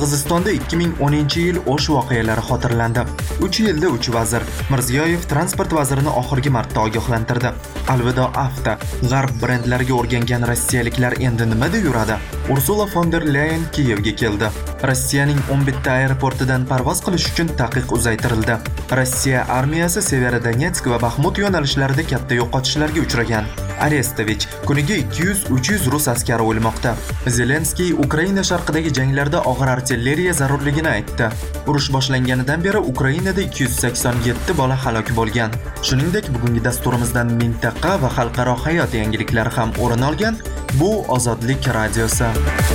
Qirg'izistonda 2010-yil O'sh voqealari xotirlandi. 3 yilda 3 vazir. Mirziyoyev transport vazirini oxirgi marta ogohlantirdi. Alvido Avto. G'arb brendlariga o'rgangan rossiyaliklar endi nimada yuradi? Ursula von der Leyen Kiyevga keldi. Rossiyaning 11 ta aeroportidan parvoz qilish uchun taqiq uzaytirildi. Rossiya armiyasi Severodonetsk va Baxmut yo'nalishlarida katta yo'qotishlarga uchragan. Arestovich kuniga 200-300 rus askari o'lmoqda. Zelenskiy Ukraina sharqidagi janglarda og'ir artilleriya zarurligini aytdi. Urush boshlanganidan beri Ukrainada 287 bola halok bo'lgan. Shuningdek, bugungi dasturimizdan mintaqa va xalqaro hayot yangiliklari ham o'rin olgan. Bu Ozodlik radiosi.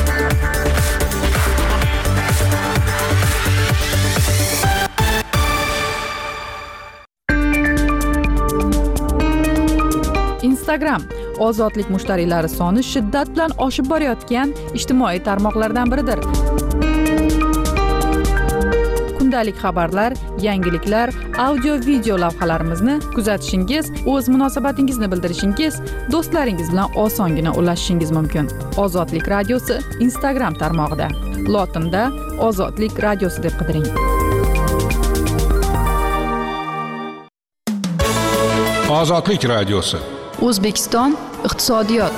Instagram ozodlik mushtariylari soni shiddat bilan oshib borayotgan ijtimoiy tarmoqlardan biridir. Kundalik xabarlar, yangiliklar, audio-video lavhalarimizni kuzatishingiz, o'z munosabatingizni bildirishingiz, do'stlaringiz bilan osongina ulashishingiz mumkin. Ozodlik radiosi Instagram tarmog'ida. Lotinda Ozodlik radiosi deb qidiring. Ozodlik radiosi. O'zbekiston iqtisodiyot.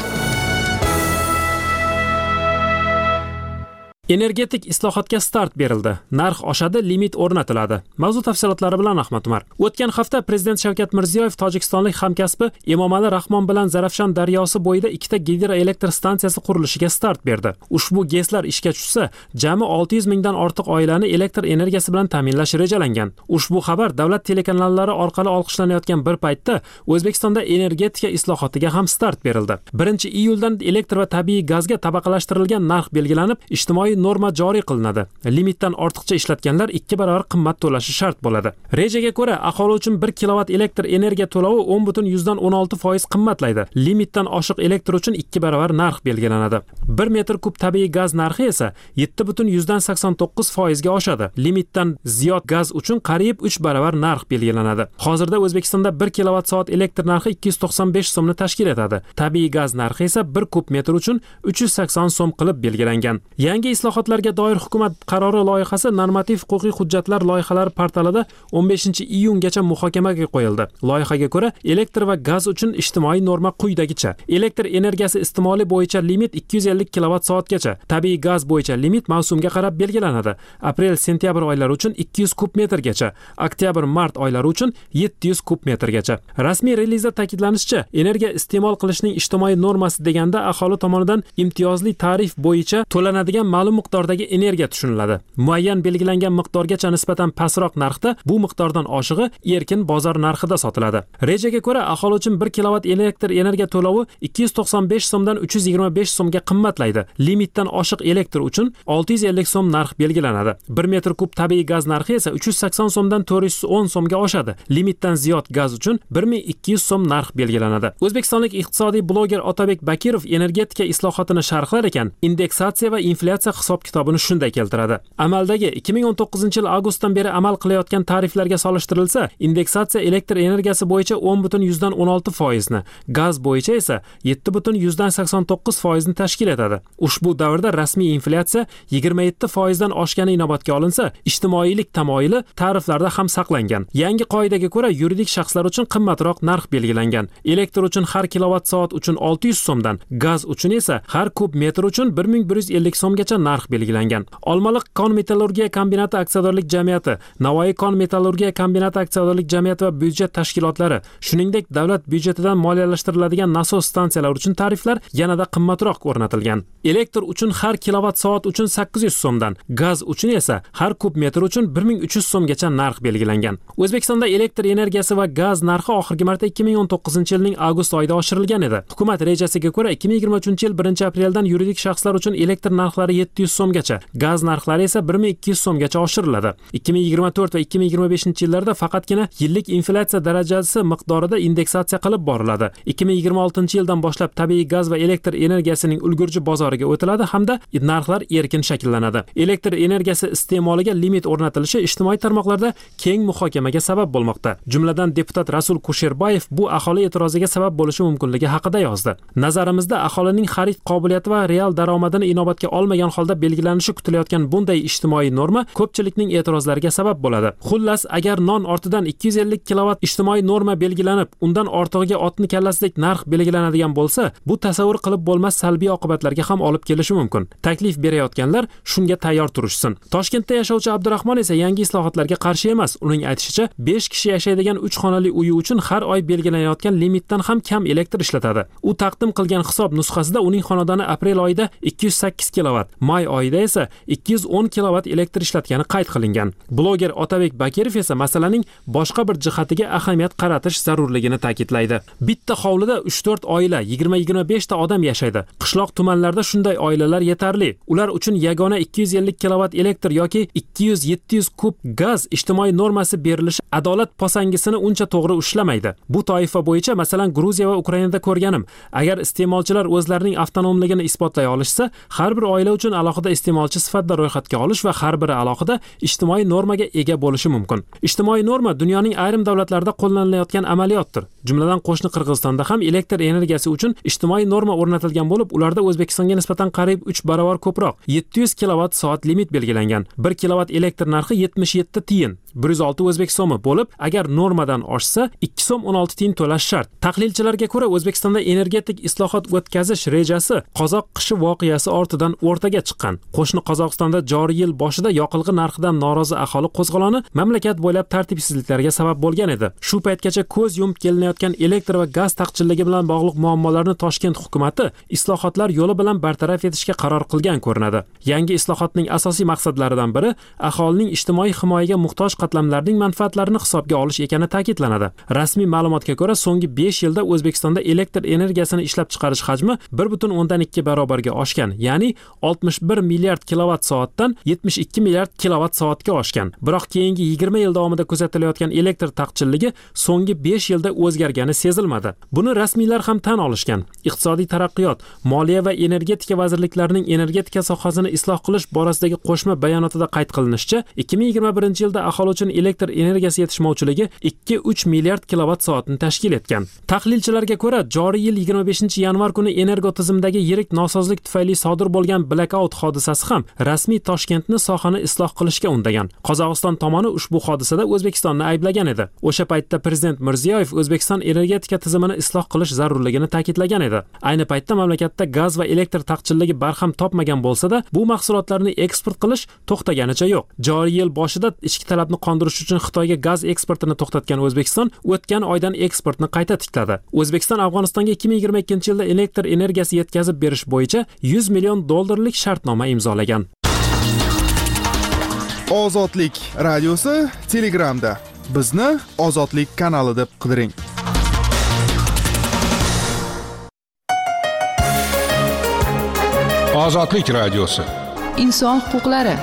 Energetik islohotga start berildi. Narx oshadi, limit o'rnatiladi. Mavzu tafsilotlari bilan Ahmad Umar. O'tgan hafta Prezident Shavkat Mirziyoyev tojikistonlik hamkasbi Emomali Rahmon bilan Zarafshon daryosi bo'yida 2 ta gidroelektr stansiyasi qurilishiga start berdi. Ushbu GESlar ishga tushsa, jami 600 mingdan ortiq oilani elektr energiyasi bilan ta'minlash rejalangan. Ushbu xabar davlat telekanallari orqali olqishlanayotgan bir paytda O'zbekistonda energetika islohotiga ham start berildi. 1-iyuldan elektr va tabiiy gazga tabaqalashtirilgan narx belgilanib, ijtimoiy norma joriy qilinadi. Limitdan ortiqcha ishlatganlar 2 barobar qimmat to'lashi shart bo'ladi. Rejaga ko'ra, aholi uchun 1 kilovat elektr energiya to'lovi 10.16% qimmatlaydi. Limitdan oshiq elektr uchun 2 barobar narx belgilanadi. 1 metr kub tabiiy gaz narxi esa 7.89% ga oshadi. Limitdan ziyod gaz uchun qariyb 3 barobar narx belgilanadi. Hozirda O'zbekistonda 1 kilovat soat elektr narxi 295 so'mni tashkil etadi. Tabiiy gaz narxi esa 1 kub metr uchun 380 so'm qilib belgilangan. Yangi islohotlarga doir hukumat qarori loyihasi normativ-huquqiy hujjatlar loyihalari portalida 15-iyungacha muhokamaga qo'yildi. Loyihaga ko'ra, elektr va gaz uchun ijtimoiy norma quyidagicha: elektr energiyasi iste'moli bo'yicha limit 250 kilovat soatgacha, tabiiy gaz bo'yicha limit mavsumga qarab belgilanadi. Aprel-sentyabr oylari uchun 200 kub metrgacha, oktyabr-mart oylari uchun 700 kub metrgacha. Rasmiy relizda ta'kidlanishicha, energiya iste'mol qilishning ijtimoiy normasi deganda aholi tomonidan imtiyozli tarif bo'yicha to'lanadigan ma'lum miqdordagi energiya tushuniladi. Muayyan belgilangan miqdorgacha nisbatan pastroq narxda, bu miqdordan oshig'i erkin bozor narxida sotiladi. Rejaga ko'ra, aholi uchun 1 kilovat elektr energiya to'lovi 295 so'mdan 325 so'mga qimmatlaydi. Limitdan oshiq elektr uchun 650 so'm narx belgilanadi. 1 metr kub tabiiy gaz narxi esa 380 so'mdan 410 so'mga oshadi. Limitdan ziyod gaz uchun 1200 so'm narx belgilanadi. O'zbekistonlik iqtisodiy bloger Otabek Bakirov energetika islohotini sharhlar ekan, indeksatsiya va inflyatsiya hisob-kitobini shunday keltiradi. Amaldagi 2019-yil avgustdan beri amal qilayotgan tariflarga solishtirilsa, indeksatsiya elektr energiyasi bo'yicha 10.16% ni, gaz bo'yicha esa 7.89% ni tashkil etadi. Ushbu davrda rasmiy inflyatsiya 27% dan oshgani inobatga olinsa, ijtimoiylik tamoyili tariflarda ham saqlangan. Yangi qoidaga ko'ra, yuridik shaxslar uchun qimmatroq narx belgilangan. Elektr uchun har kilovat soat uchun 600 so'mdan, gaz uchun esa har kub metr uchun 1150 so'mgacha narx belgilangan. Olmaliq kon metallurgiya kombinati aksiyadorlik jamiyati, Navoiy kon metallurgiya kombinati aksiyadorlik jamiyati va byudjet tashkilotlari, shuningdek davlat byudjetidan moliyalashtiriladigan nasos stansiyalar uchun tariflar yanada qimmatroq o'rnatilgan. Elektr uchun har kilovat soat uchun 800 so'mdan, gaz uchun esa har kub metr uchun 1300 so'mgacha narx belgilangan. O'zbekistonda elektr energiyasi va gaz narxi oxirgi marta 2019-yilning avgust oyida oshirilgan edi. Hukumat rejasiga ko'ra 2023-yil 1-apreldan yuridik shaxslar uchun elektr narxlari 700 so'mgacha, gaz narxlari esa 1200 so'mgacha oshiriladi. 2024 va 2025-yillarda faqatgina yillik inflyatsiya darajasi miqdorida indeksatsiya qilib boriladi. 2026-yildan boshlab tabiiy gaz va elektr energiyasining ulgurji bozoriga o'tiladi hamda narxlar erkin shakllanadi. Elektr energiyasi iste'moliga limit o'rnatilishi ijtimoiy tarmoqlarda keng muhokamaga sabab bo'lmoqda. Jumladan deputat Rasul Kusherbayev bu aholi e'tiroziga sabab bo'lishi mumkinligi haqida yozdi. Nazarimizda aholining xarid qobiliyati va real daromadini inobatga olmagan holda O'zbekistonda belgilanishi kutilayotgan bunday ijtimoiy norma ko'pchilikning e'tirozlariga sabab bo'ladi. Xullas, agar non ortidan 250 kilovat ijtimoiy norma belgilanib, undan ortig'iga otni kallasidek narx belgilanadigan bo'lsa, bu tasavvur qilib bo'lmas salbiy oqibatlarga ham olib kelishi mumkin. Taklif berayotganlar shunga tayyor turishsin. Toshkentda yashovchi Abdurahmon esa yangi islohotlarga qarshi emas. Uning aytishicha, 5 kishi yashaydigan 3 xonali uyi uchun har oy belgilanayotgan limitdan ham kam elektr ishlatadi. U taqdim qilgan hisob nusxasida uning xonadoni aprel oyida 208 kilovat, may oyida esa 210 kilovat elektr ishlatgani qayd qilingan. Bloger Otabek Bakirov esa masalaning boshqa bir jihatiga ahamiyat qaratish zarurligini ta'kidlaydi. Bitta hovlida 3-4 oila, 20-25 ta odam yashaydi. Qishloq tumanlarda shunday oilalar yetarli. Ular uchun yagona 250 kilovat elektr yoki 200-700 kub gaz ijtimoiy normasi berilishi adolat posangisini uncha to'g'ri ushlamaydi. Bu toifa bo'yicha masalan Gruziya va Ukrainada ko'rganim. Agar iste'molchilar o'zlarining avtonomligini isbotlay olishsa, har bir oila uchun alohida iste'molchi sifatida ro'yxatga olish va har biri alohida ijtimoiy normaga ega bo'lishi mumkin. Ijtimoiy norma dunyoning ayrim davlatlarida qo'llanilayotgan amaliyotdir. Jumladan qo'shni Qirg'izistonda ham elektr energiyasi uchun ijtimoiy norma o'rnatilgan bo'lib, ularda O'zbekistonga nisbatan qariyb 3 barobar ko'proq 700 kilovat soat limit belgilangan. 1 kilovat elektr narxi 77 tiyin, 106 o'zbek so'mi bo'lib, agar normadan oshsa 2 so'm 16 tiyin to'lash shart. Tahlilchilarga ko'ra, O'zbekistonda energetik islohot o'tkazish rejasi qozoq qishi voqeasi ortidan o'rtaga chiqqan. Qo'shni Qozog'istonda joriy yil boshida yoqilg'i narxidan norozi aholi qo'zg'oloni mamlakat bo'ylab tartibsizliklarga sabab bo'lgan edi. Shu paytgacha ko'z yumib kelinayotgan elektr va gaz taqchilligi bilan bog'liq muammolarni Toshkent hukumatı islohotlar yo'li bilan bartaraf etishga qaror qilgan ko'rinadi. Yangi islohotning asosiy maqsadlaridan biri aholining ijtimoiy himoyaga muhtoj qatlamlarning manfaatlarini hisobga olish ekani ta'kidlanadi. Rasmiy ma'lumotga ko'ra, so'nggi 5 yilda O'zbekistonda elektr energiyasini ishlab chiqarish hajmi 1.2 barobarga oshgan, ya'ni 61 milliard kilovat soatdan 72 milliard kilovat soatga oshgan. Biroq keyingi 20 yil davomida kuzatilayotgan elektr taqchilligi so'nggi 5 yilda o'zgargani sezilmadi. Buni rasmiylar ham tan olishgan. Iqtisodiy taraqqiyot, moliya va energetika vazirliklarining energetika sohasini isloh qilish borasidagi qo'shma bayonotida qayd qilinishicha, 2021-yilda aholi uchun elektr energiyasi yetishmovchiligi 2-3 milliard kilovat soatni tashkil etgan. Tahlilchilarga ko'ra, joriy yil 25-yanvar kuni energo tizimdagi yirik nosozlik tufayli sodir bo'lgan blackout hodisasi ham rasmiy Toshkentni sohani isloh qilishga undagan. Qozog'iston tomoni ushbu hodisada O'zbekistonni ayblagan edi. O'sha paytda prezident Mirziyoyev O'zbekiston energetika tizimini isloh qilish zarurligini ta'kidlagan edi. Ayni paytda mamlakatda gaz va elektr taqchilligi barham topmagan bo'lsa-da, bu mahsulotlarni eksport qilish to'xtaganicha yo'q. Joriy yil boshida ichki talabni qondirish uchun Xitoyga gaz eksportini to'xtatgan O'zbekiston o'tgan oydan eksportni qayta tikladi. O'zbekiston Afg'onistonga 2022-yilda elektr energiyasi yetkazib berish bo'yicha $100 million shartnoma imzolagan. Ozodlik radiosi Telegramda. Bizni Ozodlik kanali deb qidiring. Ozodlik radiosi. Inson huquqlari.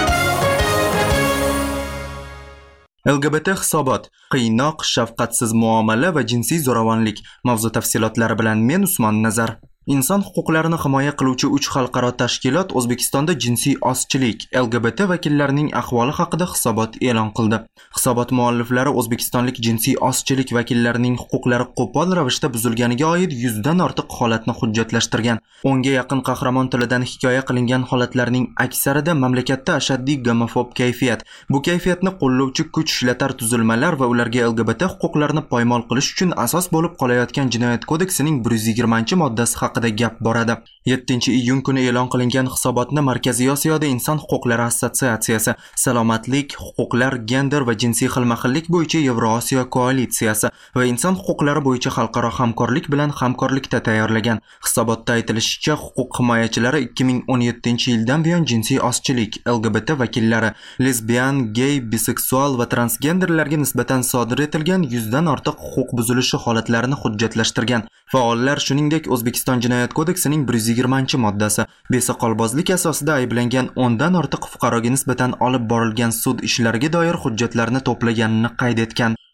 LGBT hisobot, qiynoq, shafqatsiz muomala va jinsiy zo'ravonlik mavzu tafsilotlari bilan men Usmon Nazar. Inson huquqlarini himoya qiluvchi 3 xalqaro tashkilot O'zbekistonda jinsiy ozchilik, LGBT vakillarining ahvoli haqida hisobot e'lon qildi. Hisobot mualliflari O'zbekistonlik jinsiy ozchilik vakillarining huquqlari qo'pol ravishda buzilganiga oid 100 dan ortiq holatni hujjatlashtirgan. 10 ga yaqin qahramon tilidan hikoya qilingan holatlarning aksarida mamlakatda ashaddiy gomofob kayfiyat, bu kayfiyatni qo'llovchi kuch ishlatar tuzilmalar va ularga LGBT huquqlarini poymol qilish uchun asos bo'lib qolayotgan Jinoyat kodeksining 120-moddasi haqida gap boradi. 7-iyun kuni e'lon qilingan hisobotni Markaziy Osiyoda Inson huquqlari assotsiatsiyasi, Salomatlik, huquqlar, gender va jinsiy xilma-xillik bo'yicha Yevrosiyo koalitsiyasi va inson huquqlari bo'yicha xalqaro hamkorlik bilan hamkorlikda tayyorlagan. Hisobotda aytilishicha, huquq himoyachilari 2017-yildan buyon jinsiy ozchilik, LGBT vakillari, lesbian, gay, biseksual va transgenderlarga nisbatan sodir etilgan 100 dan ortiq huquq buzilishi holatlarini hujjatlashtirgan. Faollar shuningdek O'zbekiston Jinoyat kodeksining 120-moddasi, besoqolbozlik asosida ayblangan 10 dan ortiq fuqaroga nisbatan olib borilgan sud ishlariga doir hujjatlarni to'plaganini qayd etgan.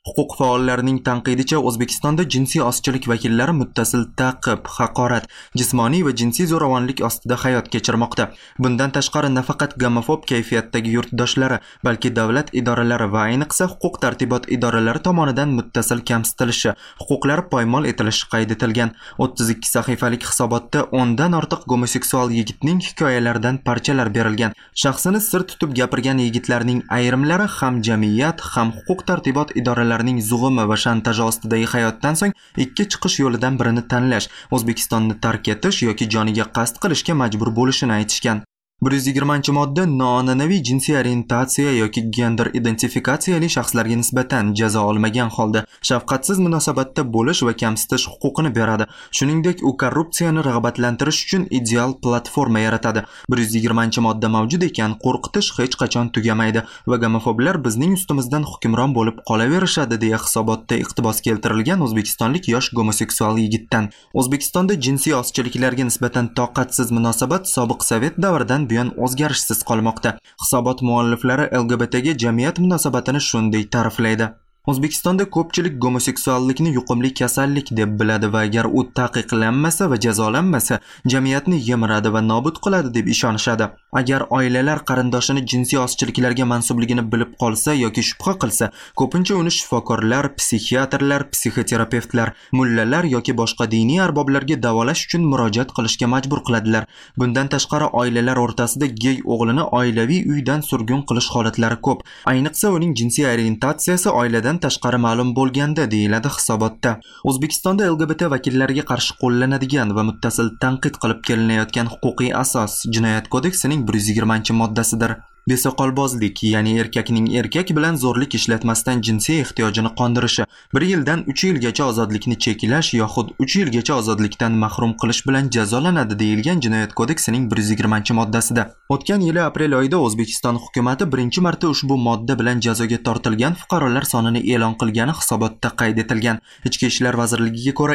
Huquq faollarining tanqidicha, O'zbekistonda jinsiy ozchilik vakillari muttasil ta'qib, haqorat, jismoniy va jinsiy zo'ravonlik ostida hayot kechirmoqda. Bundan tashqari nafaqat gomofob kayfiyatdagi yurtdoshlari, balki davlat idoralari va ayniqsa huquq-tartibot idoralari tomonidan muttasil kamsitilishi, huquqlari poymol etilishi qayd etilgan. 32 sahifalik hisobotda 10 dan ortiq gomoseksual yigitning hikoyalaridan parchalar berilgan. Shaxsini sir tutib gapirgan yigitlarning ayrimlari ham jamiyat, ham huquq-tartibot idoralarining zug'umi va shantaji ostidagi hayotdan so'ng ikki chiqish yo'lidan birini tanlash, O'zbekistonni tark etish yoki joniga qasd qilishga majbur bo'lishini aytishgan. 120-modda noan'anaviy jinsiy orientatsiya yoki gender identifikatsiyali shaxslarga nisbatan jazo olmagan holda shafqatsiz munosabatda bo'lish va kamsitish huquqini beradi. Shuningdek, u korrupsiyani rag'batlantirish uchun ideal platforma yaratadi. 120-modda mavjud ekan, qo'rqitish hech qachon tugamaydi va gomofoblar bizning ustimizdan hukmron bo'lib qolaverishadi deya hisobotda iqtibos keltirilgan o'zbekistonlik yosh gomoseksual yigitdan. O'zbekistonda jinsiy ozchiliklarga nisbatan toqatsiz munosabat sobiq sovet davridan buyon o'zgarishsiz qolmoqda. Hisobot mualliflari LGBTga jamiyat munosabatini shunday ta'riflaydi. O'zbekistonda ko'pchilik gomoseksuallikni yuqumli kasallik deb biladi va agar u taqiqlanmasa va jazolanmasa, jamiyatni yemiradi va nobud qiladi deb ishonishadi. Agar oilalar qarindoshini jinsiy ozchiliklarga mansubligini bilib qolsa yoki shubha qilsa, ko'pincha uni shifokorlar, psixiatrlar, psixoterapevtlar, mullalar yoki boshqa diniy arboblarga davolash uchun murojaat qilishga majbur qiladilar. Bundan tashqari, oilalar o'rtasida gey o'g'lini oilaviy uydan surgun qilish holatlari ko'p. Ayniqsa uning jinsiy orientatsiyasi oiladan tashqari ma'lum bo'lganda, deyiladi hisobotda. O'zbekistonda LGBT vakillariga qarshi qo'llanadigan va muttasil tanqid qilib kelinayotgan huquqiy asos Jinoyat kodeksining 120-moddasidir. Besoqolbozlik, ya'ni erkakning erkak bilan zo'rlik ishlatmasdan jinsiy ehtiyojini qondirishi, 1 yildan 3 yilgacha ozodlikni cheklash yoxud 3 yilgacha ozodlikdan mahrum qilish bilan jazolanadi deyilgan Jinoyat kodeksining 120-moddasida. O'tgan yili aprel oyida O'zbekiston hukuomati birinchi marta ushbu modda bilan jazoga tortilgan fuqarolar sonini e'lon qilgani hisobotda qayd etilgan. Ichki ishlar vazirligiga ko'ra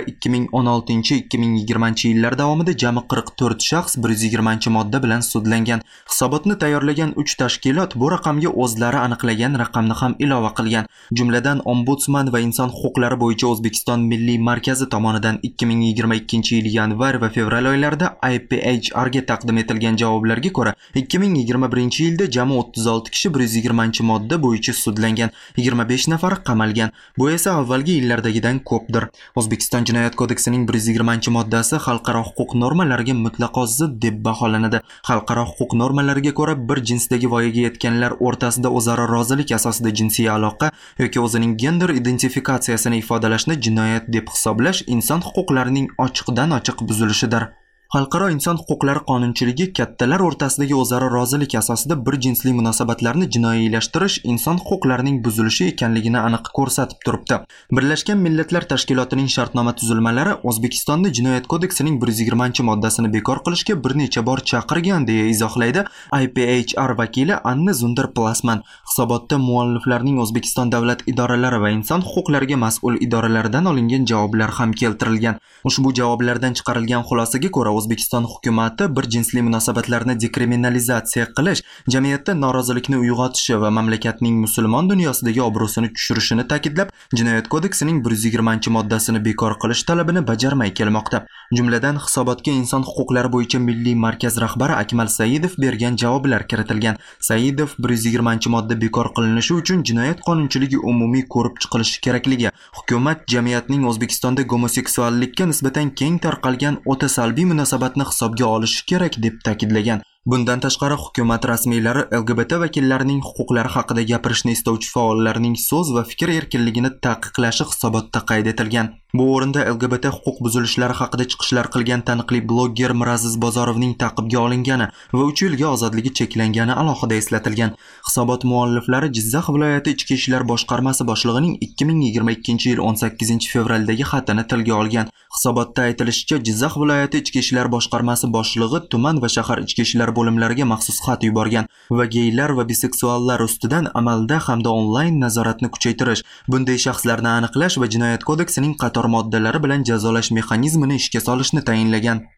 2016-2020 yillar davomida jami 44 shaxs 120-modda bilan sudlangan. Hisobotni tayyorlagan 3 tashkilot bu raqamga o'zlari aniqlagan raqamni ham ilova qilgan. Jumladan, Ombudsman va inson huquqlari bo'yicha O'zbekiston Milliy markazi tomonidan 2022-yil yanvar va fevral oylarida IPHR ga taqdim etilgan javoblarga ko'ra, 2021-yilda jami 36 kishi 120-modda bo'yicha sudlangan, 25 nafari qamalgan. Bu esa avvalgi yillardagidan ko'pdir. O'zbekiston Jinoyat kodeksining 120-moddasi xalqaro huquq normalariga mutlaqo zid deb baholanadi. Xalqaro huquq normalariga ko'ra, bir jinsdagi voyaga yetganlar o'rtasida o'zaro rozilik asosida jinsiy aloqa yoki o'zining gender identifikatsiyasini ifodalashni jinoyat deb hisoblash inson huquqlarining ochiqdan-ochiq buzilishidir. Xalqaro inson huquqlari qonunchiligi kattalar o'rtasidagi o'zaro rozilik asosida bir jinsli munosabatlarni jinoiylashtirish inson huquqlarining buzilishi ekanligini aniq ko'rsatib turibdi. Birlashgan Millatlar Tashkilotining shartnoma tuzilmalari O'zbekistonda Jinoyat kodeksining 120-moddasini bekor qilishga bir necha bor chaqirgan deya izohlaydi IPHR vakili Anna Zunder-Plasman. Hisobotda mualliflarning O'zbekiston davlat idoralari va inson huquqlariga mas'ul idoralaridan olingan javoblar ham keltirilgan. Ushbu javoblardan chiqarilgan xulosaga ko'ra, O'zbekiston hukuomati bir jinsli munosabatlarni dekriminalizatsiya qilish, jamiyatda norozilikni uyg'otishi va mamlakatning musulmon dunyosidagi obro'sini tushirishini ta'kidlab, Jinoyat kodeksining 120-moddasini bekor qilish talabini bajarmay kelmoqda. Jumladan, hisobotga inson huquqlari bo'yicha Milliy markaz rahbari Akmal Saidov bergan javoblar kiritilgan. Saidov 120-modda bekor qilinishi uchun jinoyat qonunchiligi umumiy ko'rib chiqilishi kerakligi, hukumat jamiyatning O'zbekistonda gomoseksuallikka nisbatan keng tarqalgan o'ta salbiy munosabatni hisobga olishi kerak deb ta'kidlagan. Bundan tashqari, hukumat rasmiylari LGBT vakillarining huquqlari haqida gapirishni istovchi faollarning so'z va fikr erkinligini taqiqlashi hisobotda qayd etilgan. Bu o'rinda LGBT huquq buzilishlari haqida chiqishlar qilgan taniqli blogger Miraziz Bozorovning ta'qibga olingani va 3 yilga ozodligi cheklangani alohida eslatilgan. Hisobot mualliflari Jizzax viloyati Ichki ishlar boshqarmasi boshlig'ining 2022-yil 18-fevraldagi xatini tilga olgan. Hisobotda aytilishicha, Jizzax viloyati Ichki ishlar boshqarmasi boshlig'i tuman va shahar ichki ishlar bo'limlariga maxsus xat yuborgan va geylar va biseksuallar ustidan amalda hamda onlayn nazoratni kuchaytirish, bunday shaxslarni aniqlash va Jinoyat kodeksining qator moddalari bilan jazolash mexanizmini ishga solishni tayinlagan.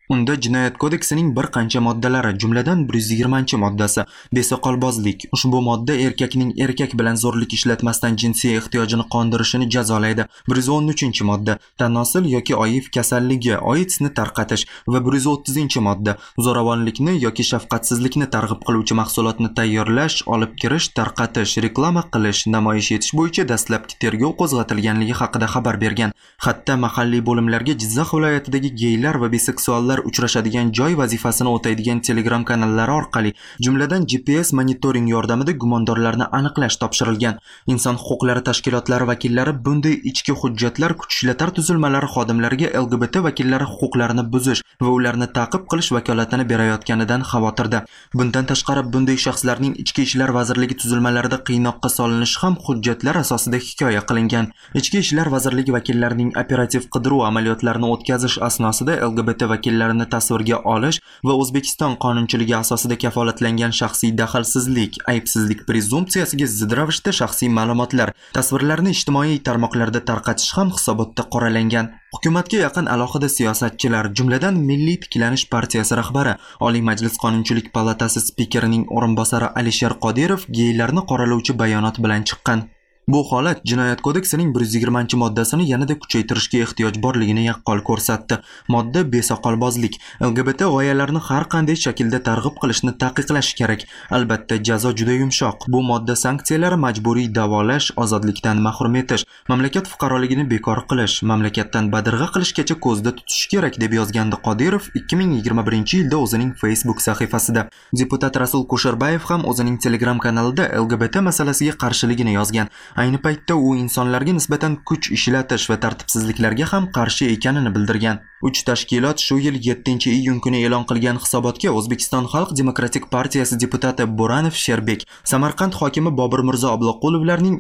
Unda Jinoyat kodeksining bir qancha moddalari, jumladan 120-moddasi besoqolbozlik. Ushbu modda erkakning erkak bilan zo'rlik ishlatmasdan jinsiy ehtiyojini qondirishini jazolaydi. 113-modda tanosil yoki oif kasalligi, AIDSni tarqatish va 130-modda zo'ravonlikni yoki shafqatsizlikni targ'ib qiluvchi mahsulotni tayyorlash, olib kirish, tarqatish, reklama qilish, namoyish etish bo'yicha dastlabki tergov qo'zg'atilganligi haqida xabar bergan. Hatto mahalliy bo'limlarga Jizzax viloyatidagi geylar va biseksuallar uchrashadigan joy vazifasini o'taydigan Telegram kanallari orqali, jumladan GPS monitoring yordamida gumondorlarni aniqlash topshirilgan. Inson huquqlari tashkilotlari vakillari bunday ichki hujjatlar kuch ishlatar tuzilmalari xodimlariga LGBT vakillari huquqlarini buzish va ularni ta'qib qilish vakolatini berayotganidan xavotirda. Bundan tashqari, bunday shaxslarning Ichki ishlar vazirligi tuzilmalarida qiynoqqa solinishi ham hujjatlar asosida hikoya qilingan. Ichki ishlar vazirligi vakillarining operativ qidiruv amaliyotlarini o'tkazish asnosida LGBT vakillarini tasvirga olish va O'zbekiston qonunchiligi asosida kafolatlangan shaxsiy daxlsizlik, aybsizlik prezumpsiyasiga zid ravishda shaxsiy ma'lumotlar, tasvirlarni ijtimoiy tarmoqlarda tarqatish ham hisobotda qoralangan. Hukumatga yaqin alohida siyosatchilar, jumladan Milliy tiklanish partiyasi rahbari, Oliy Majlis Qonunchilik palatasi spikerining o'rinbosari Alisher Qodirov geylarni qoralovchi bayonot bilan chiqqan. Bu holat Jinoyat kodeksining 120-moddasini yanada kuchaytirishga ehtiyoj borligini yaqqol ko'rsatdi. Modda besoqolbozlik, LGBT g'oyalarni har qanday shaklda targ'ib qilishni taqiqlash kerak. Albatta, jazo juda yumshoq. Bu modda sanksiyalari majburiy davolash, ozodlikdan mahrum etish, mamlakat fuqaroligini bekor qilish, mamlakatdan badirg'a qilishgacha ko'zda tutish kerak, deb yozgandi Qodirov 2021-yilda o'zining Facebook sahifasida. Deputat Rasul Kusherbayev ham o'zining Telegram kanalida LGBT masalasiga qarshiligini yozgan. Ayni paytda u insonlarga nisbatan kuch ishlatish va tartibsizliklarga ham qarshi ekanini bildirgan. 3 tashkilot shu yil 7-iyun kuni e'lon qilgan hisobotga O'zbekiston Xalq Demokratik partiyasi deputati Bo'ranov Sherbek, Samarqand hokimi Bobur Mirzo Obloqulovlarning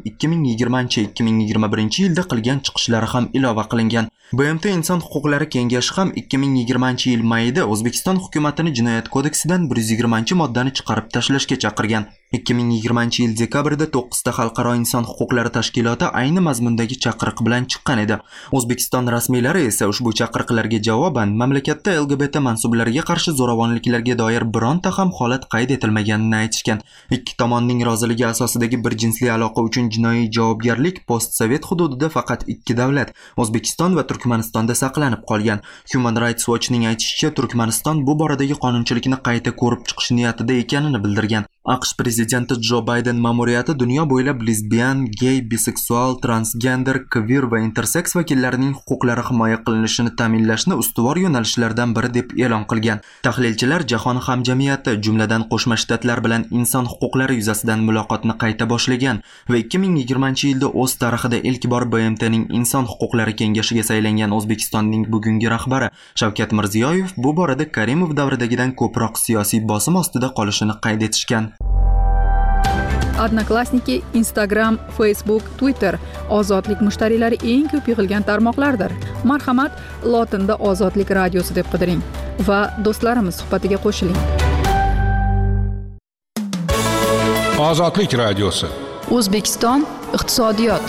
2020-2021-yilda qilgan chiqishlari ham ilova qilingan. BMT Inson huquqlari kengashi ham 2020-yil mayida O'zbekiston hukumatini Jinoyat kodeksidan 120-moddani chiqarib tashlashga chaqirgan. 2020-yil dekabrda 9 ta xalqaro inson huquqlari tashkiloti ayni mazmundagi chaqiriq bilan chiqqan edi. O'zbekiston rasmiylari esa ushbu chaqiriqlarga javoban mamlakatda LGBT mansublariga qarshi zo'ravonliklarga doir bironta ham holat qayd etilmaganini aytishgan. Ikki tomonning roziligi asosidagi bir jinsli aloqa uchun jinoiy javobgarlik postsovet hududida faqat 2 davlat, O'zbekiston va Turkmanistonda saqlanib qolgan. Human Rights Watch'ning aytishicha, Turkmaniston bu boradagi qonunchilikni qayta ko'rib chiqish niyatida ekanini bildirgan. AQSh prezidenti Jo Bayden ma'muriyati dunyo bo'ylab lesbian, gay, biseksual, transgender, queer va intersex vakillarining huquqlari himoya qilinishini ta'minlashni ustuvor yo'nalishlardan biri deb e'lon qilgan. Tahlilchilar jahon hamjamiyati, jumladan Qo'shma Shtatlar bilan inson huquqlari yuzasidan muloqotni qayta boshlagan va 2020-yilda o'z tarixida ilk bor BMTning inson huquqlari kengashiga saylangan O'zbekistonning bugungi rahbari Shavkat Mirziyoyev bu borada Karimov davridagidan ko'proq siyosiy bosim ostida qolishini qayd etishgan. Odnoklassniki, Instagram, Facebook, Twitter ozodlik mushtariylari eng ko'p yig'ilgan tarmoqlardir. Marhamat, lotinda Ozodlik radiosi deb qidiring va do'stlarimiz suhbatiga qo'shiling. Ozodlik radiosi. O'zbekiston iqtisodiyot.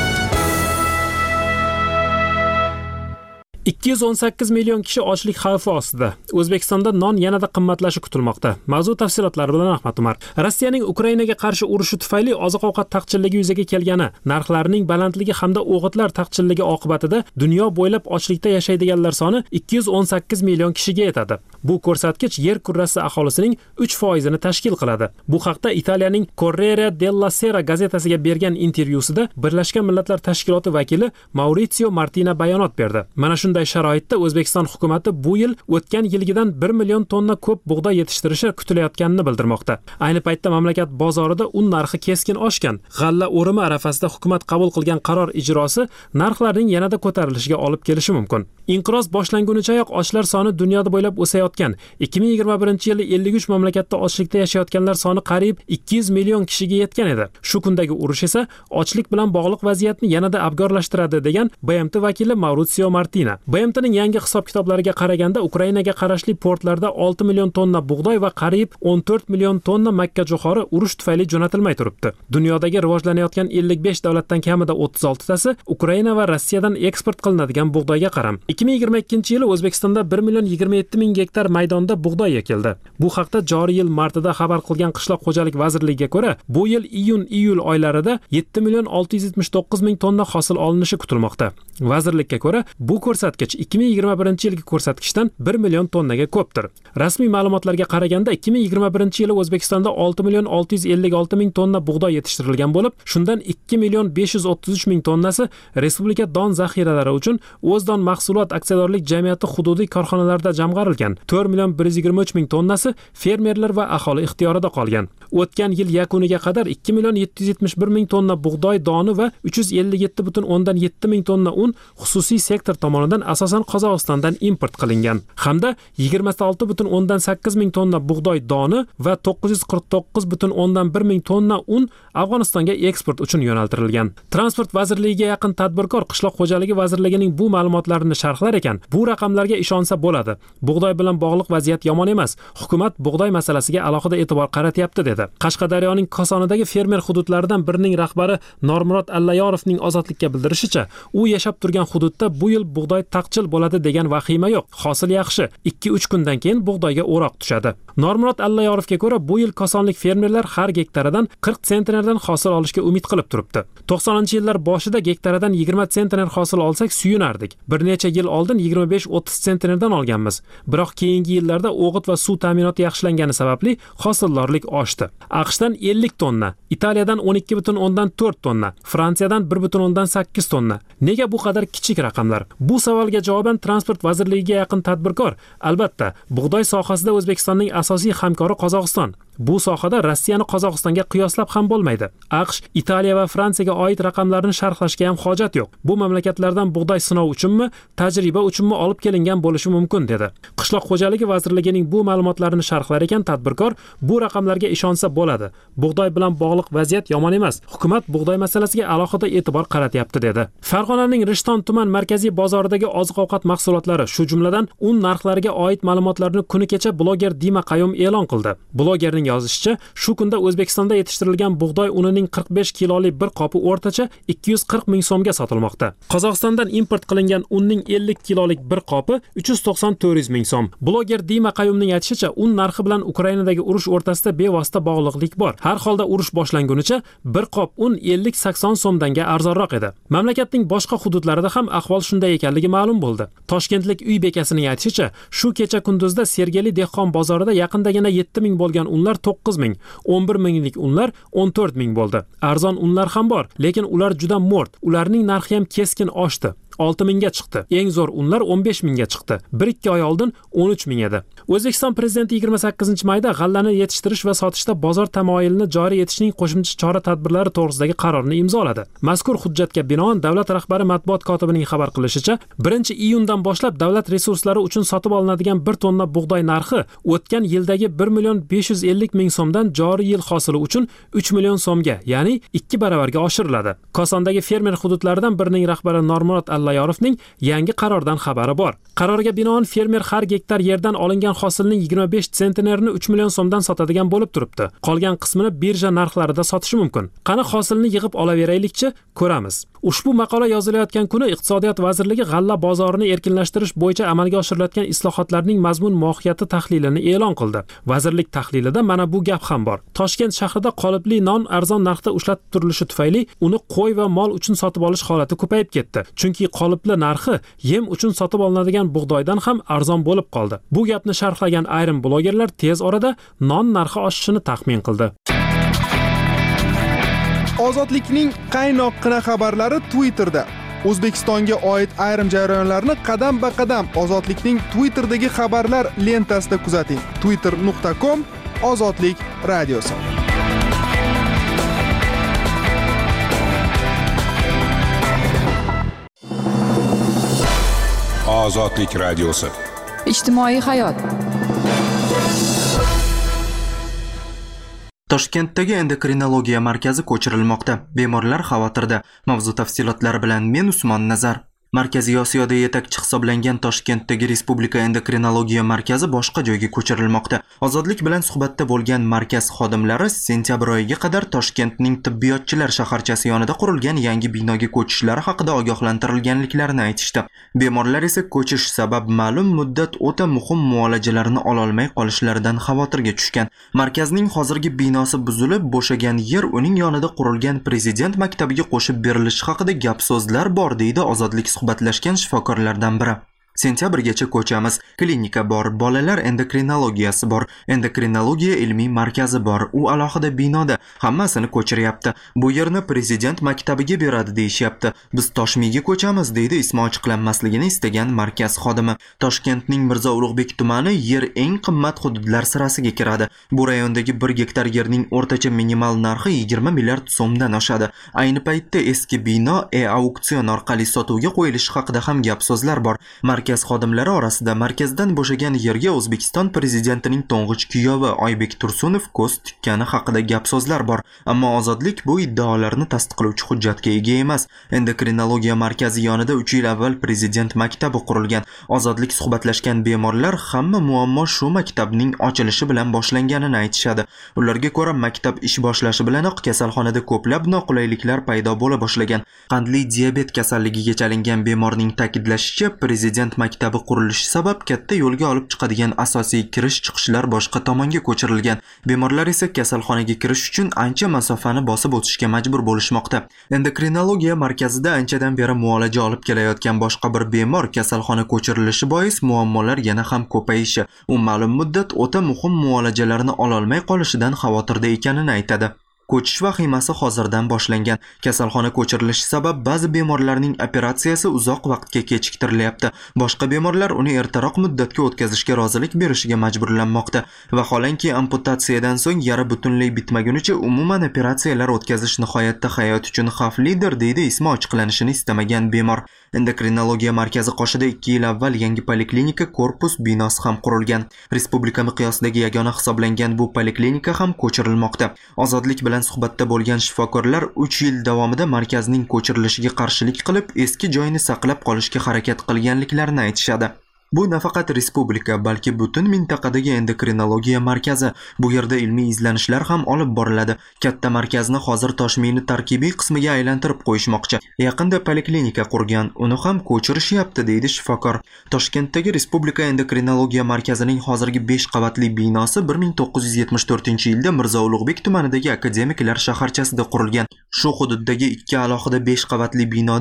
218 million kishi ochlik xavfi ostida. O'zbekistonda non yanada qimmatlashi kutilmoqda. Mavzu tafsilotlari bilan Ahmad Umar. Rossiyaning Ukrainaga qarshi urushi tufayli oziq-ovqat taqchilligi yuzaga kelgani, narxlarning balandligi hamda o'g'itlar taqchilligi oqibatida dunyo bo'ylab ochlikda yashaydiganlar soni 218 million kishiga yetadi. Bu ko'rsatkich yer kurrasi aholisining 3% tashkil qiladi. Bu haqda Italiyaning Corriere della Sera gazetasiga bergan intervyusida Birlashgan Millatlar Tashkiloti vakili Maurizio Martina bayonot berdi. Mana shunday sharoitda O'zbekiston hukumatı bu yil o'tgan yilgidan 1 million tonna ko'p bug'doy yetishtirishi kutilayotganini bildirmoqda. Ayni paytda mamlakat bozorida un narxi keskin oshgan. G'alla o'rimi arafasida hukumat qabul qilgan qaror ijrosi narxlarning yanada ko'tarilishiga olib kelishi mumkin. Inqiroz boshlangunichayoq ochlar soni dunyoda bo'ylab o'sayotgan. 2021-yilda 53 mamlakatda ochlikda yashayotganlar soni qariyb 200 million kishiga yetgan edi. Shu kundagi urush esa ochlik bilan bog'liq vaziyatni yanada abgorlashtiradi degan BMT vakili Maurizio Martina. BMTning yangi hisob-kitoblariga qaraganda Ukrainaga qarashli portlarda 6 million tonna bug'doy va qariyb 14 million tonna makkajo'xori urush tufayli jo'natilmay turibdi. Dunyodagi rivojlanayotgan 55 davlatdan kamida 36 tasi Ukraina va Rossiyadan eksport qilinadigan bug'doyga qaram. 2022-yili O'zbekistonda 1 million 27 ming gektar maydonda bug'doy ekildi. Bu haqda joriy yil martida xabar qilgan Qishloq xo'jalik vazirligiga ko'ra, bu yil iyun-iyul oylarida 7 million 679 ming tonna hosil olinishi kutilmoqda. Vazirlikka ko'ra, bu ko'rsatkich 2021-yilgi ko'rsatkichdan 1 million tonnaga ko'pdir. Rasmiy ma'lumotlarga qaraganda 2021-yili O'zbekistonda 6 million 656 ming tonna bug'doy yetishtirilgan bo'lib, shundan 2 million 533 ming tonnasi respublika don zaxiralari uchun O'zdon mahsulot aksiyadorlik jamiyati hududiy korxonalarida jamg'arilgan. 4 million 123 ming tonnasi fermerlar va aholi ixtiyorida qolgan. O'tgan yil yakuniga qadar 2 million 771 ming tonna bug'doy doni va 357,7 ming tonna un xususiy sektor tomonidan asosan Qozog'istondan import qilingan hamda 26,8 ming tonna bug'doy doni va 949,1 ming tonna un Afg'onistonga eksport uchun yo'naltirilgan. Transport vazirligiga yaqin tadbirkor Qishloq xo'jaligi vazirligining bu ma'lumotlarini sharhlar ekan, bu raqamlarga ishonsa bo'ladi. Bug'doy bilan bog'liq vaziyat yomon emas. Hukumat bug'doy masalasiga alohida e'tibor qaratyapti dedi. Qashqadaryoning Kosonidagi fermer hududlaridan birining rahbari Normurod Allayorovning Ozodlikka bildirishicha, u yashab turgan hududda bu yil bug'doy taqchil bo'ladi degan vahima yo'q. Hosil yaxshi. 2-3 kundan keyin bug'doyga o'roq tushadi. Normurod Allayorovga ko'ra, bu yil kosonlik fermerlar har gektaridan 40 sentnerdan hosil olishga umid qilib turibdi. 90-yillar boshida gektaridan 20 sentner hosil olsak suyunardik. Bir necha yil oldin 25-30 sentnerdan olganmiz. Biroq keyingi yillarda o'g'it va suv ta'minoti yaxshilangani sababli hosildorlik oshdi. AQShdan 50 tonna, Italiyadan 12,4 tonna, Fransiyadan 1,8 tonna. Nega bu qadar kichik raqamlar? Bu savolga javoban Transport vazirligiga yaqin tadbirkor, albatta, bug'doy sohasida O'zbekistonning asosiy hamkori Qozog'iston. Bu sohada Rossiyani Qozog'istonga qiyoslab ham bo'lmaydi. AQSh, Italiya va Fransiyaga oid raqamlarni sharhlashga ham hojat yo'q. Bu mamlakatlardan bug'doy sinov uchunmi, tajriba uchunmi olib kelingan bo'lishi mumkin dedi. Qishloq xo'jaligi vazirligining bu ma'lumotlarini sharhlar ekan tadbirkor, bu raqamlarga ishonsa bo'ladi. Bug'doy bilan bog'liq vaziyat yomon emas. Hukumat bug'doy masalasiga alohida e'tibor qaratyapti dedi. Farg'onaning Rishton tuman markaziy bozoridagi oziq-ovqat mahsulotlari, shu jumladan un narxlariga oid ma'lumotlarni kuni kecha bloger Dima Qayum e'lon qildi. Blogerning yozishicha, shu kunda O'zbekistonda yetishtirilgan bug'doy unining 45 kilolik bir qopi o'rtacha 240 ming so'mga sotilmoqda. Qozog'istondan import qilingan unning 50 kilolik bir qopi 390-400 ming so'm. Bloger Dima Qayumning aytishicha, un narxi bilan Ukrainadagi urush o'rtasida bevosita bog'liqlik bor. Har holda urush boshlangunicha bir qop un 50-80 so'mdanga arzonroq edi. Mamlakatning boshqa hududlarida ham ahvol shunday ekanligi ma'lum bo'ldi. Toshkentlik uy bekasining aytishicha, shu kecha kunduzda Sergeli dehqon bozorida yaqindagina 7 ming bo'lgan unlar 9 ming, 11 minglik unlar 14 ming bo'ldi. Arzon unlar ham bor, lekin ular juda mo'rt. Ularning narxi ham keskin oshdi. 6 mingga chiqdi. Eng zo'r unlar 15 mingga chiqdi. 1-2 oy oldin 13 ming edi. O'zbekiston prezidenti 28-mayda g'allani yetishtirish va sotishda bozor tamoyilini joriy etishning qo'shimcha chora-tadbirlari to'g'risidagi qarorni imzoladi. Mazkur hujjatga binoan davlat rahbari matbuot kotibining xabar qilishicha, 1-iyundan boshlab davlat resurslari uchun sotib olinadigan 1 tonna bug'doy narxi o'tgan yildagi 1 million 550 ming so'mdan joriy yil hosili uchun 3 million so'mga, ya'ni 2 baravarga oshiriladi. Kosondagi fermer hududlaridan birining rahbari Normurod Allayorovning yangi qarordan xabari bor. Qarorga binoan fermer har gektar yerdan olingan hosilning 25 sentnerni 3 million so'mdan sotadigan bo'lib turibdi. Qolgan qismini birja narxlarida sotishi mumkin. Qani hosilni yig'ib olaveraylikchi, ko'ramiz. Ushbu maqola yozilayotgan kuni Iqtisodiyot vazirligi g'alla bozorini erkinlashtirish bo'yicha amalga oshirilayotgan islohotlarning mazmun mohiyati tahlilini e'lon qildi. Vazirlik tahlilida mana bu gap ham bor. Toshkent shahrida qolipli non arzon narxda ushlatib turilishi tufayli uni qo'y va mol uchun sotib olish holati ko'payib ketdi. Chunki qolipli narxi yem uchun sotib olinadigan bug'doydan ham arzon bo'lib qoldi. Bu gapni sharhlagan ayrim blogerlar tez orada non narxi oshishini taxmin qildi. Ozodlikning qaynoqqina xabarlari Twitterda. O'zbekistonga oid ayrim jarayonlarni qadam-ba-qadam Ozodlikning Twitterdagi xabarlar lentasida kuzating. twitter.com/ozodlik radiosi. Ozodlik radiosi. Ijtimoiy hayot. Toshkentdagi endokrinologiya markazi ko'chirilmoqda. Bemorlar xavotirda. Mavzu tafsilotlari bilan men Usmon Nazar. Markaziy Osiyoda yetakchi hisoblangan Toshkentdagi Respublika endokrinologiya markazi boshqa joyga ko'chirilmoqda. Ozodlik bilan suhbatda bo'lgan markaz xodimlari sentyabr oyiga qadar Toshkentning tibbiyotchilar shaharchasi yonida qurilgan yangi binoga ko'chishlari haqida ogohlantirilganliklarini aytishdi. Bemorlar esa ko'chish sabab ma'lum muddat o'ta muhim muolajalarni ololmay qolishlaridan xavotirga tushgan. Markazning hozirgi binosi buzilib, bo'shagan yer uning yonida qurilgan Prezident maktabiga qo'shib berilishi haqida gap so'zlar bor, deydi Ozodlik suhbatlashgan shifokorlardan biri. Sentyabrgacha ko'chamiz, klinika bor, bolalar endokrinologiyasi bor, endokrinologiya ilmiy markazi bor, u alohida binoda, hammasini ko'chiryapti. Bu yerni Prezident maktabiga beradi deyishyapti. Biz Toshmiyga ko'chamiz, deydi ismi ochiqlanmasligini istagan markaz xodimi. Toshkentning Mirzo Ulug'bek tumani yer eng qimmat hududlar sirasiga kiradi. Bu rayondagi 1 gektar yerning o'rtacha minimal narxi 20 milliard so'mdan oshadi. Ayni paytda eski bino auksion orqali sotuvga qo'yilishi haqida ham gap so'zlar bor. Markaz xodimlari orasida markazdan bo'shagan yerga O'zbekiston prezidentining to'ng'ich kuyovi Oybek Tursunov ko'z tikkani haqida gap so'zlar bor, ammo Ozodlik bu iddaolarni tasdiqlovchi hujjatga ega emas. Endokrinologiya markazi yonida 3 yil avval prezident maktabi qurilgan. Ozodlik suhbatlashgan bemorlar hamma muammo shu maktabning ochilishi bilan boshlanganini aytishadi. Ularga ko'ra, maktab ish boshlashi bilanoq kasalxonada ko'plab noqulayliklar paydo bo'la boshlagan. Qandli diabet kasalligiga chalingan bemorning ta'kidlashicha, prezident maktabi qurilishi sabab katta yo'lga olib chiqadigan asosiy kirish-chiqishlar boshqa tomonga ko'chirilgan. Bemorlar esa kasalxonaga kirish uchun ancha masofani bosib o'tishga majbur bo'lishmoqda. Endokrinologiya markazida anchadan beri muolaja olib kelayotgan boshqa bir bemor kasalxona ko'chirilishi bois muammolar yana ham ko'payishi, u ma'lum muddat o'ta muhim muolajalarni ololmay qolishidan xavotirda ekanini aytadi. Ko'chish vahimasi hozirdan boshlangan. Kasalxona ko'chirilishi sabab ba'zi bemorlarning operatsiyasi uzoq vaqtga kechiktirilyapti. Boshqa bemorlar uni ertaroq muddatga o'tkazishga rozilik berishiga majburlanmoqda. Vaholanki amputatsiyadan so'ng yara butunlay bitmagunicha umuman operatsiyalar o'tkazish nihoyatda hayot uchun xavflidir, deydi ismi ochiqlanishini istamagan bemor. Endokrinologiya markazi qoshida 2 yil avval yangi poliklinika korpus binosi ham qurilgan. Respublika miqyosidagi yagona hisoblangan bu poliklinika ham ko'chirilmoqda. Ozodlik bilan suhbatda bo'lgan shifokorlar 3 yil davomida markazning ko'chirilishiga qarshilik qilib, eski joyini saqlab qolishga harakat qilganliklarini aytishadi. Bu nafaqat respublika, balki butun mintaqadagi endokrinologiya markazi. Bu yerda ilmiy izlanishlar ham olib boriladi. Katta markazni hozir Toshmiyni tarkibiy qismiga aylantirib qo'yishmoqchi. Yaqinda poliklinika qurgan, uni ham ko'chirishyapti, deydi shifokor. Toshkentdagi Respublika endokrinologiya markazining hozirgi 5 qavatli binosi 1974-yilda Mirzo Ulug'bek tumanidagi akademiklar shaharchasida qurilgan. Shu hududdagi 2 alohida 5 qavatli binoda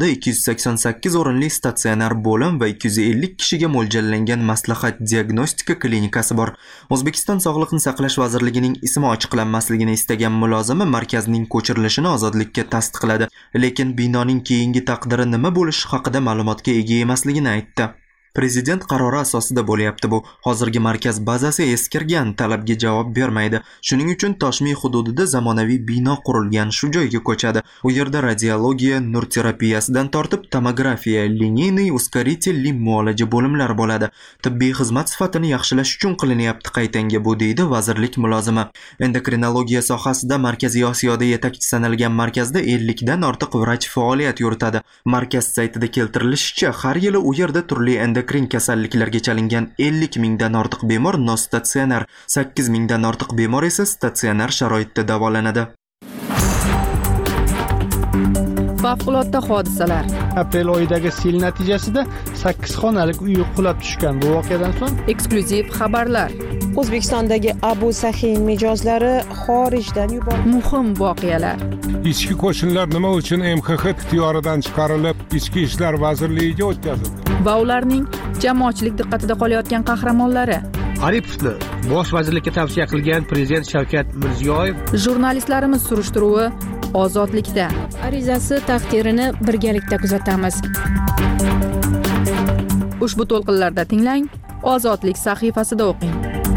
288 o'rinli statsionar bo'lim va 250 kishiga mo'ljallangan maslahat diagnostika klinikasi bor. O'zbekiston Sog'liqni saqlash vazirligining ismi ochiqlanmasligini istagan mulozimi markazning ko'chirilishini Ozodlikka tasdiqladi, lekin binoning keyingi taqdiri nima bo'lishi haqida ma'lumotga ega emasligini aytdi. Prezident qarori asosida bo'lyapti bu. Hozirgi markaz bazasi eskirgan, talabga javob bermaydi. Shuning uchun Toshmiy hududida zamonaviy bino qurilgan, shu joyga ko'chadi. U yerda radiologiya, nur terapiyasidan tortib tomografiya, liniyniy uskaritelli muolaja bo'limlari bo'ladi. Tibbiy xizmat sifatini yaxshilash uchun qilinyapti qaytanga bu, deydi vazirlik mulozimi. Endokrinologiya sohasida Markaziy Osiyoda yetakchi sanalgan markazda 50 dan ortiq vrach faoliyat yuritadi. Markaz saytida keltirilishicha, har yili u yerda turli endokrin kasalliklarga chalingan 50 mingdan ortiq bemor nostatsionar, 8 mingdan ortiq bemor esa statsionar sharoitda davolanadi. Favqulodda hodisalar. Aprel oyidagi sel natijasida 8 xonalik uy qulab tushgan. Bu voqeadan so'ng Eksklyuziv xabarlar. O'zbekistondagi Abu Sahiy mijozlari xorijdan yuborildi. Muhim voqealar. Ichki qo'shinlar nima uchun MXX ixtiyoridan chiqarilib, Ichki ishlar vazirligiga o'tkazildi? Va ularning jamoatchilik diqqatida qolayotgan qahramonlari. Aripovni bosh vazirlikka tavsiya qilgan prezident Shavkat Mirziyoyev. Jurnalistlarimiz surishtiruvi Ozodlikda. Arizasi taqdirini birgalikda kuzatamiz. Ushbu to'lqinlarda tinglang, Ozodlik sahifasida o'qing.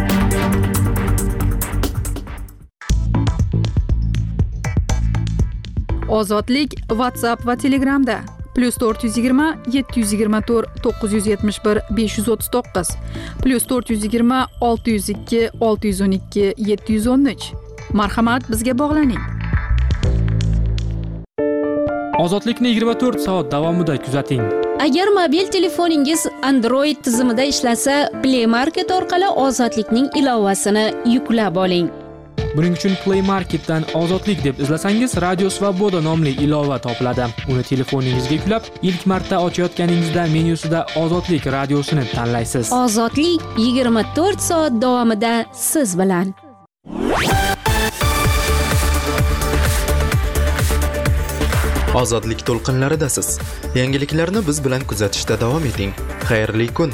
Ozodlik WhatsApp va Telegramda +420 724 971 539 +420 602 612 713. Marhamat, bizga bog'laning. Ozodlikni 24 soat davomida kuzating. Agar mobil telefoningiz Android tizimida ishlasa, Play Market orqali ozodlikning ilovasini yuklab oling. Buning uchun Play Marketdan ozodlik deb izlasangiz, Radio Svoboda nomli ilova topiladi. Uni telefoningizga yuklab, ilk marta ochayotganingizda menyusida ozodlik radiosini tanlaysiz. Ozodlik 24 soat davomida siz bilan. Ozodlik to'lqinlaridasiz. Yangiliklarni biz bilan kuzatishda davom eting. Xayrli kun.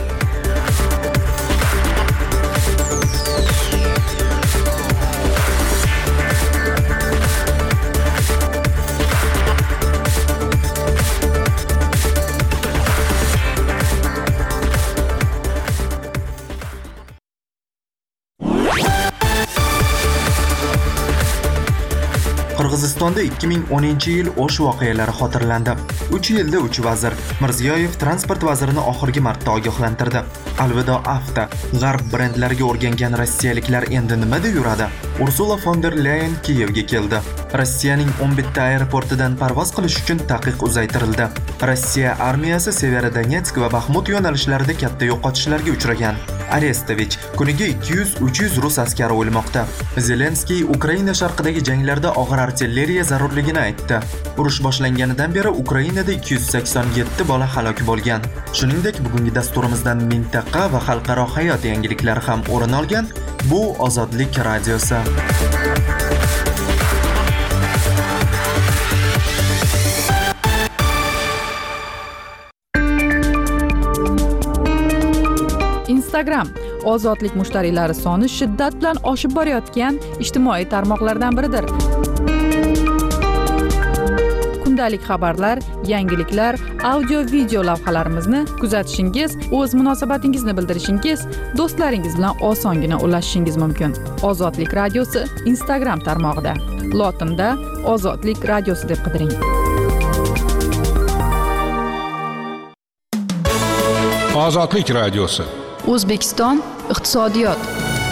Qirg'izistonda 2010-yil O'sh voqealari xotirlandi. 3 yilda 3 vazir. Mirziyoyev transport vazirini oxirgi marta ogohlantirdi. Alvido Avto. G'arb brendlariga o'rgangan rossiyaliklar endi nimada yuradi? Ursula von der Leyen Kiyevga keldi. Rossiyaning 11 ta aeroportidan parvoz qilish uchun taqiq uzaytirildi. Rossiya armiyasi Severodonetsk va Baxmut yo'nalishlarida katta yo'qotishlarga uchragan. Arestovich kuniga 200-300 rus askari o'lmoqda. Zelenskiy Ukraina sharqidagi janglarda og'ir artilleriya zarurligini aytdi. Urush boshlanganidan beri Ukrainada 287 bola halok bo'lgan. Shuningdek, bugungi dasturimizdan mintaqa va xalqaro hayot yangiliklari ham o'rin olgan. Bu Ozodlik radiosi. Instagram ozodlik mushtariylari soni shiddat bilan oshib borayotgan ijtimoiy tarmoqlardan biridir. Kundalik xabarlar, yangiliklar, audio-video lavhalarimizni kuzatishingiz, o'z munosabatingizni bildirishingiz, do'stlaringiz bilan osongina ulashishingiz mumkin. Ozodlik radiosi Instagram tarmog'ida. Lotinda Ozodlik radiosi deb qidiring. Ozodlik radiosi. O'zbekiston iqtisodiyot.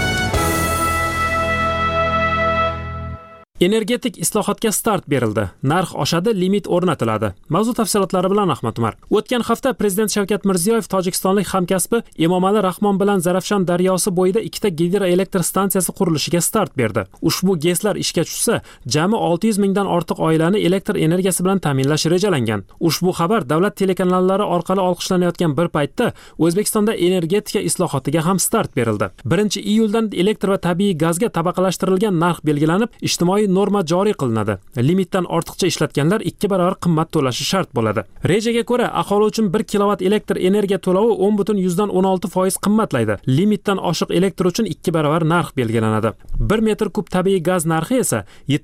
Energetik islohotga start berildi. Narx oshadi, limit o'rnatiladi. Mavzu tafsilotlari bilan Ahmad Umar. O'tgan hafta Prezident Shavkat Mirziyoyev tojikistonlik hamkasbi Emomali Rahmon bilan Zarafshon daryosi bo'yida ikkita gidroelektr stansiyasi qurilishiga start berdi. Ushbu GESlar ishga tushsa, jami 600 mingdan ortiq oilani elektr energiyasi bilan ta'minlash rejalangan. Ushbu xabar davlat telekanallari orqali olqishlanayotgan bir paytda O'zbekistonda energetika islohotiga ham start berildi. 1-iyuldan elektr va tabiiy gazga tabaqalashtirilgan narx belgilanib, ijtimoiy norma joriy qilinadi. Limitdan ortiqcha ishlatganlar 2 barobar qimmat to'lashi shart bo'ladi. Rejaga ko'ra, aholi uchun 1 kilovat elektr energiya to'lovi 10,16% qimmatlaydi. Limitdan oshiq elektr uchun 2 barobar narx belgilanadi. 1 metr kub tabiiy gaz narxi esa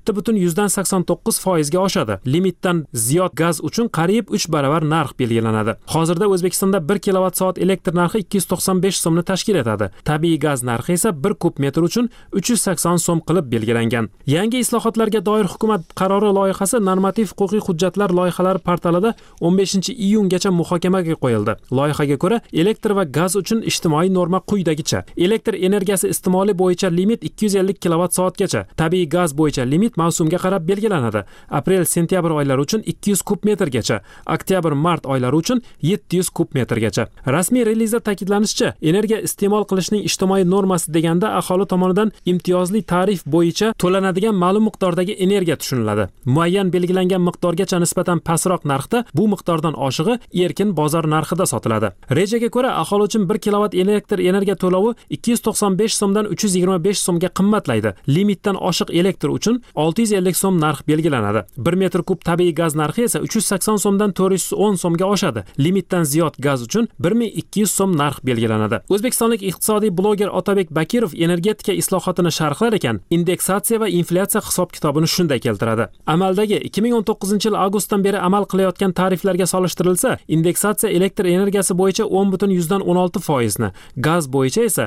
7,89% ga oshadi. Limitdan ziyod gaz uchun qariyb 3 barobar narx belgilanadi. Hozirda O'zbekistonda 1 kilovat soat elektr narxi 295 so'mni tashkil etadi. Tabiiy gaz narxi esa 1 kub metr uchun 380 so'm qilib belgilangan. Yangi islohotlarga doir hukumat qarori loyihasi normativ-huquqiy hujjatlar loyihalari portalida 15-iyungacha muhokamaga qo'yildi. Loyihaga ko'ra, elektr va gaz uchun ijtimoiy norma quyidagicha: elektr energiyasi iste'moli bo'yicha limit 250 kilovat soatgacha, tabiiy gaz bo'yicha limit mavsumga qarab belgilanadi. Aprel-sentyabr oylari uchun 200 kub metrgacha, oktyabr-mart oylari uchun 700 kub metrgacha. Rasmiy relizda ta'kidlanishicha, energiya iste'mol qilishning ijtimoiy normasi deganda aholi tomonidan imtiyozli tarif bo'yicha to'lanadigan ma'lum miqdordagi energiya tushuniladi. Muayyan belgilangan miqdorgacha nisbatan pastroq narxda bu miqdordan oshig'i erkin bozor narxida sotiladi. Rejaga ko'ra, aholi uchun 1 kilovat elektr energiya to'lovi 295 so'mdan 325 so'mga qimmatlaydi. Limitdan oshiq elektr uchun 650 so'm narx belgilanadi. 1 metr kub tabiiy gaz narxi esa 380 so'mdan 410 so'mga oshadi. Limitdan ziyod gaz uchun 1200 so'm narx belgilanadi. O'zbekistonlik iqtisodiy bloger Otabek Bakirov energetika islohotini sharhlar ekan, indeksatsiya va inflyatsiya hisob-kitobini shunday keltiradi. Amaldagi 2019-yil avgustdan beri amal qilayotgan tariflarga solishtirilsa, indeksatsiya elektr energiyasi bo'yicha 10,16% ni, gaz bo'yicha esa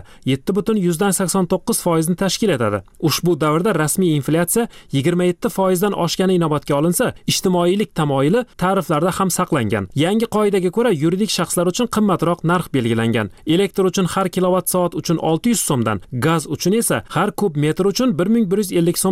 7,89% ni tashkil etadi. Ushbu davrda rasmiy inflyatsiya 27% dan oshgani inobatga olinsa, ijtimoiylik tamoyili tariflarda ham saqlangan. Yangi qoidaga ko'ra, yuridik shaxslar uchun qimmatroq narx belgilangan. Elektr uchun har kilovat soat uchun 600 so'mdan, gaz uchun esa har kub metr uchun 1150 so'mgacha narx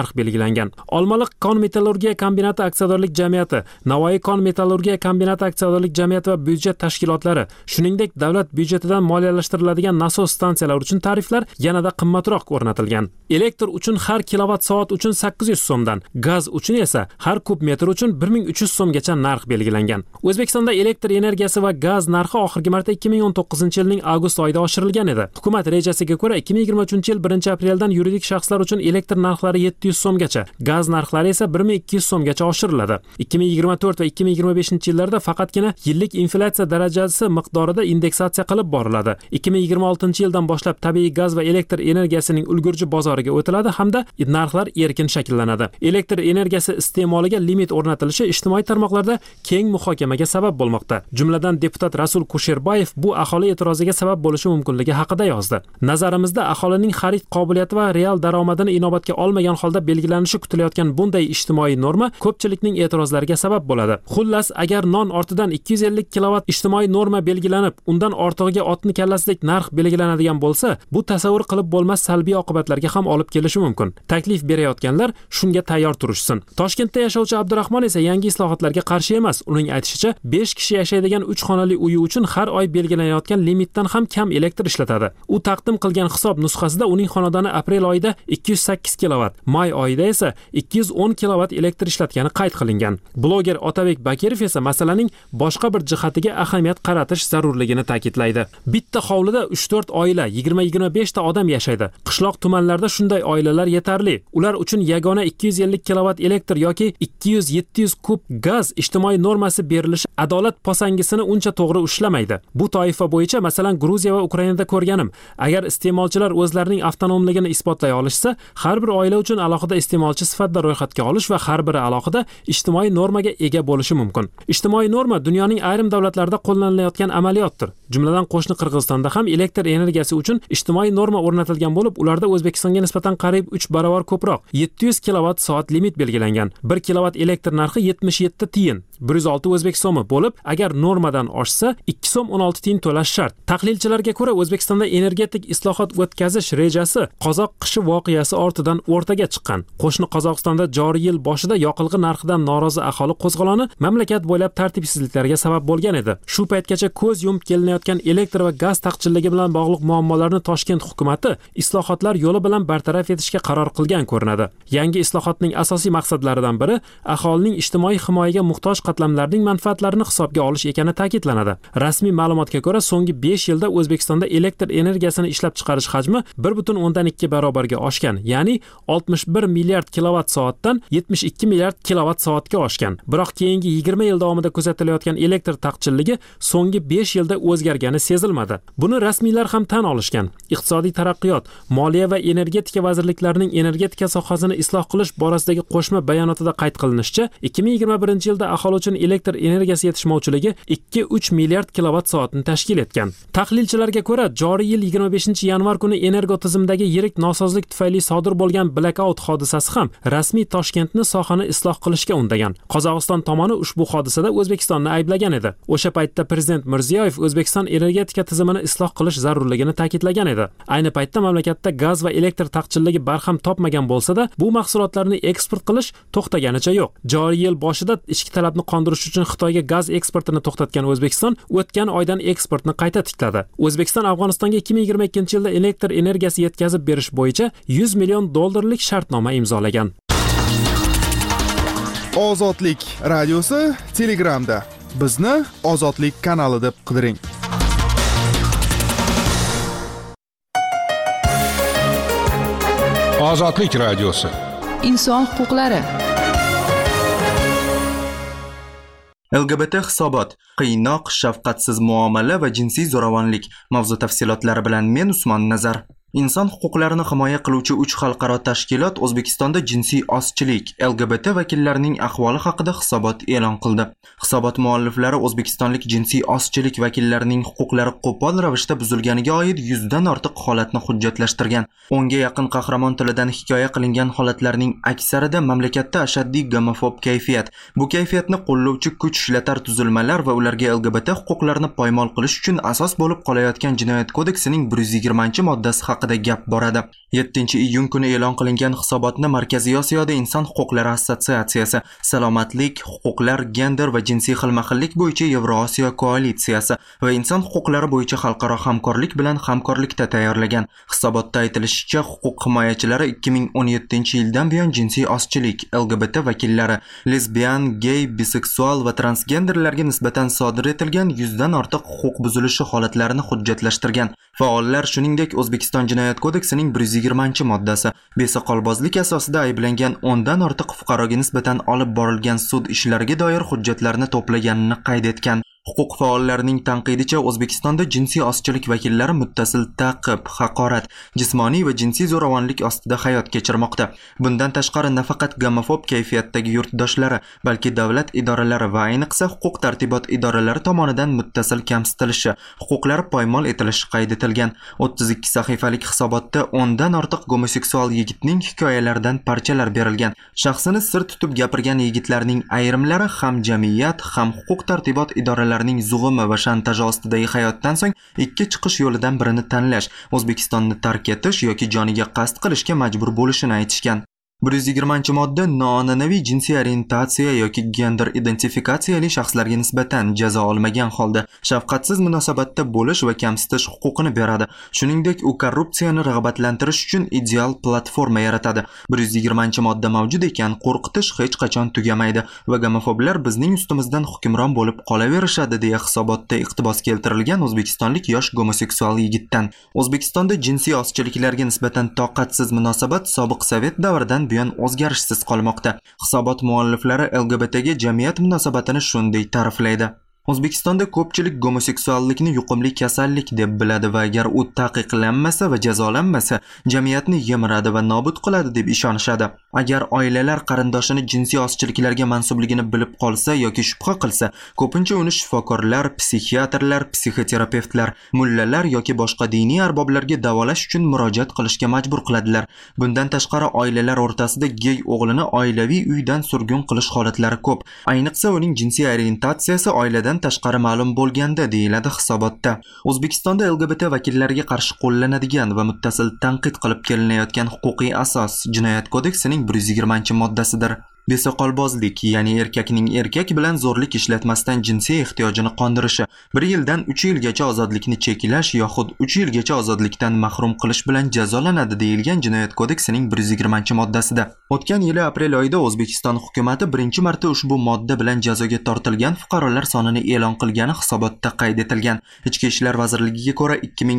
narx belgilangan. Olmaliq kon metallurgiya kombinati aksiyadorlik jamiyati, Navoiy kon metallurgiya kombinati aksiyadorlik jamiyati va byudjet tashkilotlari, shuningdek davlat byudjetidan moliyalashtiriladigan nasos stansiyalar uchun tariflar yanada qimmatroq o'rnatilgan. Elektr uchun har kilovatt soat uchun 800 so'mdan, gaz uchun esa har kub metr uchun 1300 so'mgacha narx belgilangan. O'zbekistonda elektr energiyasi va gaz narxi oxirgi marta 2019-yilning avgust oyida oshirilgan edi. Hukumat rejasiga ko'ra 2023-yil 1-apreldan yuridik shaxslar uchun elektr narxlari 700 so'mgacha, gaz narxlari esa 1200 so'mgacha oshiriladi. 2024 va 2025-yillarda faqatgina yillik inflyatsiya darajasi miqdorida indeksatsiya qilib boriladi. 2026-yildan boshlab tabiiy gaz va elektr energiyasining ulgurji bozoriga o'tiladi hamda narxlar erkin shakllanadi. Elektr energiyasi iste'moliga limit o'rnatilishi ijtimoiy tarmoqlarda keng muhokamaga sabab bo'lmoqda. Jumladan deputat Rasul Kusherbayev bu aholi e'tiroziga sabab bo'lishi mumkinligi haqida yozdi. Nazarimizda aholining xarid qobiliyati va real daromadini inobatga olmagan holda belgilanishi kutilayotgan bunday ijtimoiy norma ko'pchilikning e'tirozlariga sabab bo'ladi. Xullas, agar non ortidan 250 kilovat ijtimoiy norma belgilanib, undan ortig'iga otni kallasidek narx belgilanadigan bo'lsa, bu tasavvur qilib bo'lmas salbiy oqibatlarga ham olib kelishi mumkin. Taklif berayotganlar shunga tayyor turishsin. Toshkentda yashovchi Abdurahmon esa yangi islohotlarga qarshi emas. Uning aytishicha, 5 kishi yashaydigan 3 xonali uyi uchun har oy belgilanayotgan limitdan ham kam elektr ishlatadi. U taqdim qilgan hisob nusxasida uning xonadoni aprel oyida 208 kilovat, may oyida esa 210 kilovat elektr ishlatgani qayd qilingan. Bloger Otabek Bakirov esa masalaning boshqa bir jihatiga ahamiyat qaratish zarurligini ta'kidlaydi. Bitta hovlida 3-4 oila, 20-25 ta odam yashaydi. Qishloq tumanlarda shunday oilalar yetarli. Ular uchun yagona 250 kilovat elektr yoki 200-700 kub gaz ijtimoiy normasi berilishi adolat posangisini uncha to'g'ri ushlamaydi. Bu toifa bo'yicha masalan Gruziya va Ukrainada ko'rganim. Agar iste'molchilar o'zlarining avtonomligini isbotlay olishsa, har bir oila uchun alohida iste'molchi sifatida ro'yxatga olish va har biri alohida ijtimoiy normaga ega bo'lishi mumkin. Ijtimoiy norma dunyoning ayrim davlatlarida qo'llanilayotgan amaliyotdir. Jumladan qo'shni Qirg'izistonda ham elektr energiyasi uchun ijtimoiy norma o'rnatilgan bo'lib, ularda O'zbekistonga nisbatan qariyb 3 barobar ko'proq 700 kilovat soat limit belgilangan. 1 kilovat elektr narxi 77 tiyin, 106 o'zbek so'mi bo'lib, agar normadan oshsa 2 so'm 16 tiyin to'lash shart. Tahlilchilarga ko'ra O'zbekistonda energetik islohot o'tkazish rejasi qozoq qishi voqeasi ortidan o'rtaga chiqqan. Qo'shni Qozog'istonda joriy yil boshida yoqilg'i narxidan norozi aholi qo'zg'oloni mamlakat bo'ylab tartibsizliklarga sabab bo'lgan edi. Shu paytgacha ko'z yumib kelinayotgan elektr va gaz taqchilligi bilan bog'liq muammolarni Toshkent hukumatı islohotlar yo'li bilan bartaraf etishga qaror qilgan ko'rinadi. Yangi islohotning asosiy maqsadlaridan biri aholining ijtimoiy himoyaga muhtoj qatlamlarning manfaatlarini hisobga olish ekani ta'kidlanadi. Rasmiy ma'lumotga ko'ra, so'nggi 5 yilda O'zbekistonda elektr energiyasini ishlab chiqarish hajmi 1.2 barobarga oshgan, ya'ni 61 milliard kilovat soatdan 72 milliard kilovat soatga oshgan. Biroq keyingi 20 yil davomida kuzatilayotgan elektr taqchilligi so'nggi 5 yilda o'zgargani sezilmadi. Buni rasmiylar ham tan olishgan. Iqtisodiy taraqqiyot, moliya va energetika vazirliklarining energetika sohasini isloh qilish borasidagi qo'shma bayonotida qayd qilinishicha, 2021-yilda aholi uchun elektr energiyasi yetishmovchiligi 2-3 milliard kilovat soatni tashkil etgan. Tahlilchilarga ko'ra, joriy yil 25-yanvar kuni energo tizimdagi yirik nosozlik tufayli sodir bo'lgan blackout hodisasi ham rasmiy Toshkentni sohani isloh qilishga undagan. Qozog'iston tomoni ushbu hodisada O'zbekistonni ayblagan edi. O'sha paytda prezident Mirziyoyev O'zbekiston energetika tizimini isloh qilish zarurligini ta'kidlagan edi. Ayni paytda mamlakatda gaz va elektr taqchilligi barham topmagan bo'lsa-da, bu mahsulotlarni eksport qilish to'xtaganicha yo'q. Joriy yil boshida ichki talabni qondirish uchun Xitoyga gaz eksportini to'xtatgan O'zbekiston o'tgan oydan eksportni qayta tikladi. O'zbekiston Afg'onistonga 2022-yilda elektr energiyasi yetkazib berish bo'yicha $100 million shartnoma imzolagan. Ozodlik radiosi Telegramda. Bizni Ozodlik kanali deb qidiring. Ozodlik radiosi. Inson huquqlari. LGBT hisobot, qiynoq, shafqatsiz muomala va jinsiy zo'ravonlik mavzu tafsilotlari bilan men Usmon Nazar. Inson huquqlarini himoya qiluvchi 3 xalqaro tashkilot O'zbekistonda jinsiy ozchilik, LGBT vakillarining ahvoli haqida hisobot e'lon qildi. Hisobot mualliflari O'zbekistonlik jinsiy ozchilik vakillarining huquqlari qo'pol ravishda buzilganiga oid 100 dan ortiq holatni hujjatlashtirgan. 10 ga yaqin qahramon tilidan hikoya qilingan holatlarning aksarida mamlakatda ashaddiy gomofob kayfiyat, bu kayfiyatni qo'llovchi kuch ishlatar tuzilmalar va ularga LGBT huquqlarini poymol qilish uchun asos bo'lib qolayotgan Jinoyat kodeksining 120-moddasi haqida haqida gap boradi. 7-iyun kuni e'lon qilingan hisobotni Markaziy Osiyoda Inson huquqlari assotsiatsiyasi, Salomatlik, huquqlar, gender va jinsiy xilma-xillik bo'yicha Yevrosiyo koalitsiyasi va inson huquqlari bo'yicha xalqaro hamkorlik bilan hamkorlikda tayyorlagan. Hisobotda aytilishicha, huquq himoyachilari 2017-yildan buyon jinsiy ozchilik, LGBT vakillari, lesbian, gay, biseksual va transgenderlarga nisbatan sodir etilgan 100 dan ortiq huquq buzilishi holatlarini hujjatlashtirgan. Faollar shuningdek O'zbekiston Jinoyat kodeksining 120-moddasi besoqolbozlik asosida ayblangan 10 dan ortiq fuqaroga nisbatan olib borilgan sud ishlariga doir hujjatlarni to'plaganini qayd etgan. Huquq faollarining tanqidicha, O'zbekistonda jinsiy ozchilik vakillari muttasil ta'qib, haqorat, jismoniy va jinsiy zo'ravonlik ostida hayot kechirmoqda. Bundan tashqari nafaqat gomofob kayfiyatdagi yurtdoshlari, balki davlat idoralari va ayniqsa huquq-tartibot idoralari tomonidan muttasil kamsitilishi, huquqlari poymol etilishi qayd etilgan. 32 sahifalik hisobotda 10 dan ortiq gomoseksual yigitning hikoyalaridan parchalar berilgan. Shaxsini sir tutib gapirgan yigitlarning ayrimlari ham jamiyat, ham huquq-tartibot idoralari zug'umi va shantaji ostidagi hayotdan so'ng ikki chiqish yo'lidan birini tanlash, O'zbekistonni tark etish yoki joniga qasd qilishga majbur bo'lishini aytishgan. 120-modda noan'anaviy jinsiy orientatsiya yoki gender identifikatsiyali shaxslarga nisbatan jazo olmagan holda shafqatsiz munosabatda bo'lish va kamsitish huquqini beradi. Shuningdek, u korrupsiyani rag'batlantirish uchun ideal platforma yaratadi. 120-modda mavjud ekan, qo'rqitish hech qachon tugamaydi va gomofoblar bizning ustimizdan hukmron bo'lib qolaverishadi deya hisobotda iqtibos keltirilgan o'zbekistonlik yosh gomoseksual yigitdan. O'zbekistonda jinsiy ozchiliklarga nisbatan toqatsiz munosabat sobiq Sovet davridan buyon o'zgarishsiz qolmoqda. Hisobot mualliflari LGBTga jamiyat munosabatini shunday ta'riflaydi. O'zbekistonda ko'pchilik gomoseksuallikni yuqumli kasallik deb biladi va agar u taqiqlanmasa va jazolanmasa, jamiyatni yemiradi va nobud qiladi deb ishonishadi. Agar oilalar qarindoshini jinsiy ozchiliklarga mansubligini bilib qolsa yoki shubha qilsa, ko'pincha uni shifokorlar, psixiatrlar, psixoterapevtlar, mullalar yoki boshqa diniy arboblarga davolash uchun murojaat qilishga majbur qiladilar. Bundan tashqari, oilalar o'rtasida gey o'g'lini oilaviy uydan surgun qilish holatlari ko'p. Ayniqsa uning jinsiy orientatsiyasi oiladan tashqari ma'lum bo'lganda, deyiladi hisobotda. O'zbekistonda LGBT vakillariga qarshi qo'llanadigan va muttasil tanqid qilib kelinayotgan huquqiy asos Jinoyat kodeksining 120-moddasidir. Besoqolbozlik, ya'ni erkakning erkak bilan zo'rlik ishlatmasdan jinsiy ehtiyojini qondirishi, 1 yildan 3 yilgacha ozodlikni cheklash yoxud 3 yilgacha ozodlikdan mahrum qilish bilan jazolanadi deyilgan Jinoyat kodeksining 120-moddasida. O'tgan yili aprel oyida O'zbekiston hukumatı birinchi marta ushbu modda bilan jazoga tortilgan fuqarolar sonini e'lon qilgani hisobotda qayd etilgan. Ichki ishlar vazirligiga ko'ra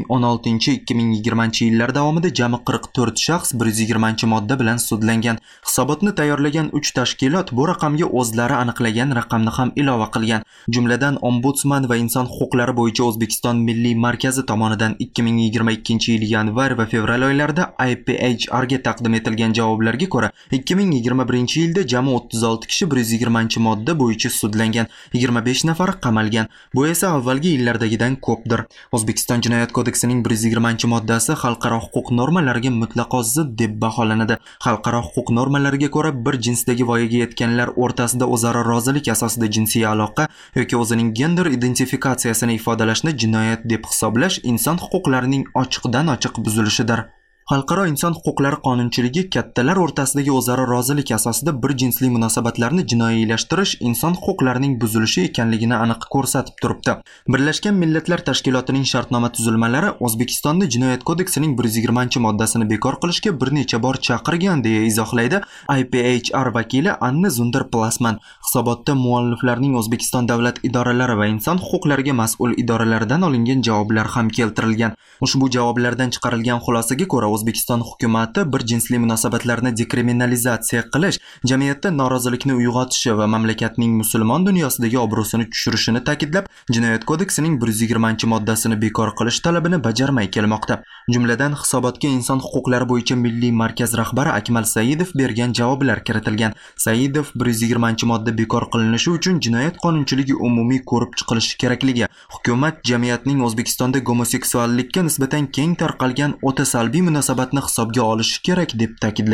2016-2020 yillar davomida jami 44 shaxs 120-modda bilan sudlangan. Hisobotni tayyorlagan 3 tashkilot bu raqamga o'zlari aniqlagan raqamni ham ilova qilgan. Jumladan Ombudsman va inson huquqlari bo'yicha O'zbekiston Milliy markazi tomonidan 2022-yil yanvar va fevral oylarida IPHR ga taqdim etilgan javoblarga ko'ra 2021-yilda jami 36 kishi 120-modda bo'yicha sudlangan, 25 nafari qamalgan. Bu esa avvalgi yillardagidan ko'pdir. O'zbekiston Jinoyat kodeksining 120-moddasi xalqaro huquq normalariga mutlaqo zid deb baholanadi. Xalqaro huquq normalariga ko'ra bir jinsdagi voyaga yetganlar o'rtasida o'zaro rozilik asosida jinsiy aloqa yoki o'zining gender identifikatsiyasini ifodalashni jinoyat deb hisoblash inson huquqlarining ochiqdan ochiq buzilishidir. Xalqaro inson huquqlari qonunchiligi kattalar o'rtasidagi o'zaro rozilik asosida bir jinsli munosabatlarni jinoiylashtirish inson huquqlarining buzilishi ekanligini aniq ko'rsatib turibdi. Birlashgan Millatlar Tashkilotining shartnoma tuzilmalari O'zbekistonda Jinoyat kodeksining 120-moddasini bekor qilishga bir necha bor chaqirgan deya izohlaydi IPHR vakili Anna Zunder-Plasman. Hisobotda mualliflarning O'zbekiston davlat idoralari va inson huquqlariga mas'ul idoralaridan olingan javoblar ham keltirilgan. Ushbu javoblardan chiqarilgan xulosaga ko'ra O'zbekiston hukumati bir jinsli munosabatlarni dekriminalizatsiya qilish, jamiyatda norozilikni uyg'otishi va mamlakatning musulmon dunyosidagi obro'sini tushirishini ta'kidlab, Jinoyat kodeksining 120-moddasini bekor qilish talabini bajarmay kelmoqda. Jumladan, hisobotga inson huquqlari bo'yicha Milliy markaz rahbari Akmal Saidov bergan javoblar kiritilgan. Saidov 120-modda bekor qilinishi uchun jinoyat qonunchiligi umumiy ko'rib chiqilishi kerakligi, hukumat jamiyatning O'zbekistonda gomoseksuallikka nisbatan keng tarqalgan o'ta salbiy munosabatni hisobga olishi kerak deb ta'kidlagan.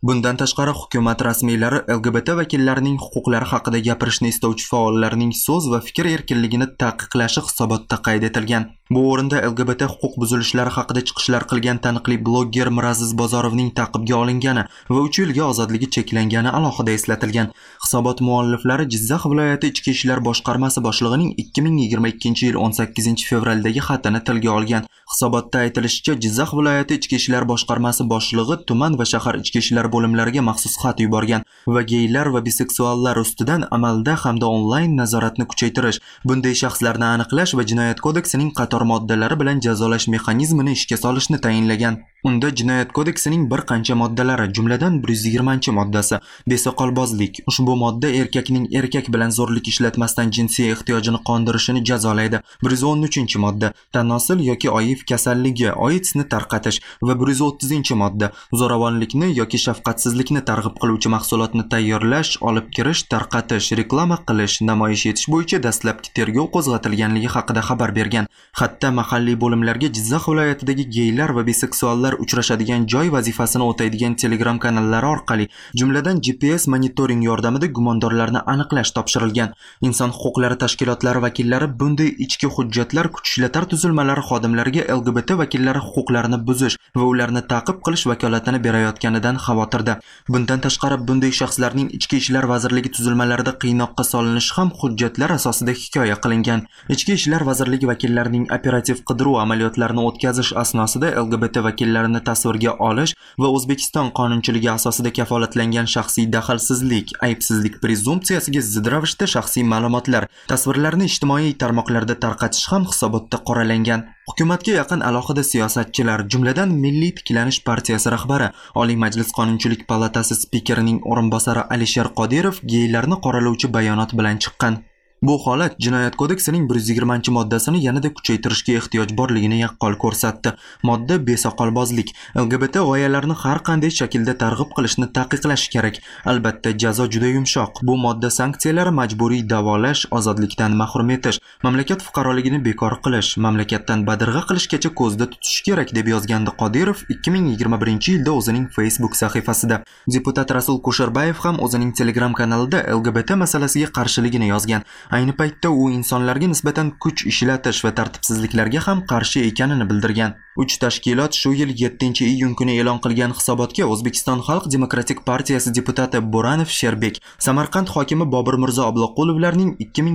Bundan tashqari hukumat rasmiylari LGBT vakillarining huquqlari haqida gapirishni istovchi faollarning so'z va fikr erkinligini taqiqlashi hisobotda qayd etilgan. Bu o'rinda LGBT huquq buzilishlari haqida chiqishlar qilgan taniqli blogger Miraziz Bozorovning ta'qibga olingani va 3 yilga ozodligi cheklangani alohida eslatilgan. Hisobot mualliflari Jizzax viloyati Ichki ishlar boshqarmasi boshlig'ining 2022-yil 18-fevraldagi xatini tilga olgan. Hisobotda aytilishicha, Jizzax viloyati Ichki ishlar boshqarmasi boshlig'i tuman va shahar ichki ishlar bo'limlariga maxsus xat yuborgan va geylar va biseksuallar ustidan amalda hamda onlayn nazoratni kuchaytirish, bunday shaxslarni aniqlash va jinoyat kodeksining qator moddalari bilan jazolash mexanizmini ishga solishni tayinlagan. Unda jinoyat kodeksining bir qancha moddalari, jumladan 120-moddasi besoqolbozlik. Ushbu modda erkakning erkak bilan zo'rlik ishlatmasdan jinsiy ehtiyojini qondirishini jazolaydi. 113-modda tanosil yoki oif kasalligi, AIDSni tarqatish va 130-modda zo'ravonlikni yoki shafqatsizlikni targ'ib qiluvchi mahsulotni tayyorlash, olib kirish, tarqatish, reklama qilish, namoyish etish bo'yicha dastlabki tergov qo'zg'atilganligi haqida xabar bergan. Hatto mahalliy bo'limlarga Jizzax viloyatidagi geylar va biseksuallar uchrashadigan joy vazifasini o'taydigan Telegram kanallari orqali, jumladan GPS monitoring yordamida gumondorlarni aniqlash topshirilgan. Inson huquqlari tashkilotlari vakillari bunday ichki hujjatlar kuch ishlatar tuzilmalari xodimlariga LGBT vakillari huquqlarini buzish va ularni ta'qib qilish vakolatini berayotganidan xavotirda. Bundan tashqari, bunday shaxslarning Ichki ishlar vazirligi tuzilmalarida qiynoqqa solinishi ham hujjatlar asosida hikoya qilingan. Ichki ishlar vazirligi vakillarining operativ qidiruv amaliyotlarini o'tkazish asnosida LGBT vakillarini tasvirga olish va O'zbekiston qonunchiligi asosida kafolatlangan shaxsiy daxlsizlik, aybsizlik prezumpsiyasiga zid ravishda shaxsiy ma'lumotlar, tasvirlarni ijtimoiy tarmoqlarda tarqatish ham hisobotda qoralangan. Hukumatga yaqin alohida siyosatchilar, jumladan Milliy tiklanish partiyasi rahbari, Oliy Majlis Qonunchilik palatasi spikerining o'rinbosari Alisher Qodirov geylarni qoralovchi bayonot bilan chiqqan. Bu holat jinoyat kodeksining 120-moddasini yanada kuchaytirishga ehtiyoj borligini yaqqol ko'rsatdi. Modda besoqolbozlik, LGBT g'oyalarni har qanday shaklda targ'ib qilishni taqiqlash kerak. Albatta, jazo juda yumshoq. Bu modda sanksiyalari majburiy davolash, ozodlikdan mahrum etish, mamlakat fuqaroligini bekor qilish, mamlakatdan badirg'a qilishgacha ko'zda tutish kerak deb yozgandi Qodirov 2021-yilda o'zining Facebook sahifasida. Deputat Rasul Kusherbayev ham o'zining Telegram kanalida LGBT masalasiga qarshiligini yozgan. Ayni paytda u insonlarga nisbatan kuch ishlatish va tartibsizliklarga ham qarshi ekanini bildirgan. 3 tashkilot shu yil 7-iyun kuni e'lon qilgan hisobotga O'zbekiston Xalq Demokratik partiyasi deputati Bo'ranov Sherbek, Samarqand hokimi Bobur Mirzo Obloqulovlarning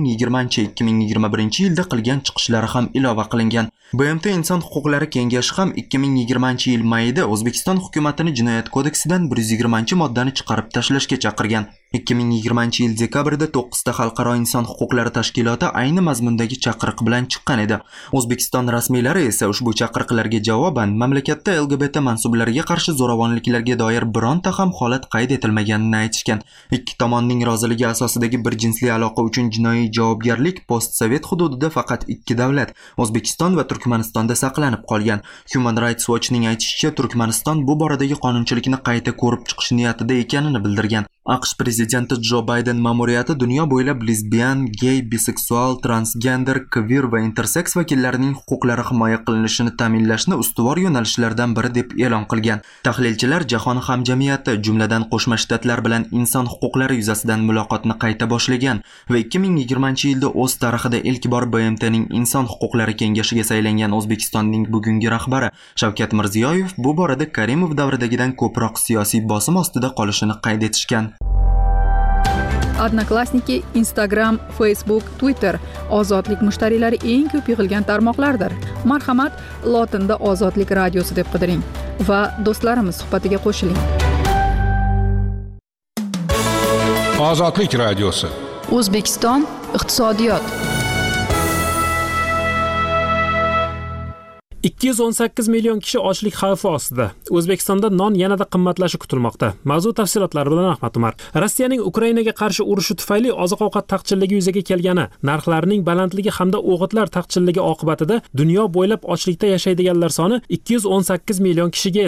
2020-2021-yilda qilgan chiqishlari ham ilova qilingan. BMT Inson huquqlari kengashi ham 2020-yil mayida O'zbekiston hukumatini jinoyat kodeksidan 120-moddani chiqarib tashlashga chaqirgan. 2020-yil dekabrda 9 ta xalqaro inson huquqlari tashkiloti ayni mazmundagi chaqiriq bilan chiqqan edi. O'zbekiston rasmiylari esa ushbu chaqiriqlarga javoban mamlakatda LGBT mansublariga qarshi zo'ravonliklarga doir bironta ham holat qayd etilmaganini aytishgan. Ikki tomonning roziligi asosidagi bir jinsli aloqa uchun jinoiy javobgarlik postsovet hududida faqat 2 davlat, O'zbekiston va Turkmanistonda saqlanib qolgan. Human Rights Watch'ning aytishicha, Turkmaniston bu boradagi qonunchilikni qayta ko'rib chiqish niyatida ekanini bildirgan. AQSh prezidenti Jo Bayden ma'muriyati dunyo bo'ylab lesbian, gay, biseksual, transgender, queer va interseks vakillarining huquqlari himoya qilinishini ta'minlashni ustuvor yo'nalishlardan biri deb e'lon qilgan. Tahlilchilar jahon hamjamiyati, jumladan Qo'shma Shtatlar bilan inson huquqlari yuzasidan muloqotni qayta boshlagan va 2020-yilda o'z tarixida ilk bor BMTning inson huquqlari kengashiga saylangan O'zbekistonning bugungi rahbari Shavkat Mirziyoyev bu borada Karimov davridagidan ko'proq siyosiy bosim ostida qolishini qayd etishgan. Odnoklassniki, Instagram, Facebook, Twitter ozodlik mushtariylari eng ko'p yig'ilgan tarmoqlardir. Marhamat, lotinda Ozodlik radiosi deb qidiring va do'stlarimiz suhbatiga qo'shiling. Ozodlik radiosi. O'zbekiston iqtisodiyot. 218 million kishi ochlik xavfi ostida. O'zbekistonda non yanada qimmatlashi kutilmoqda. Mavzu tafsilotlari bilan Ahmad Umar. Rossiyaning Ukrainaga qarshi urushi tufayli oziq-ovqat taqchilligi yuzaga kelgani, narxlarning balandligi hamda o'g'itlar taqchilligi oqibatida dunyo bo'ylab ochlikda yashaydiganlar soni 218 million kishiga yetadi.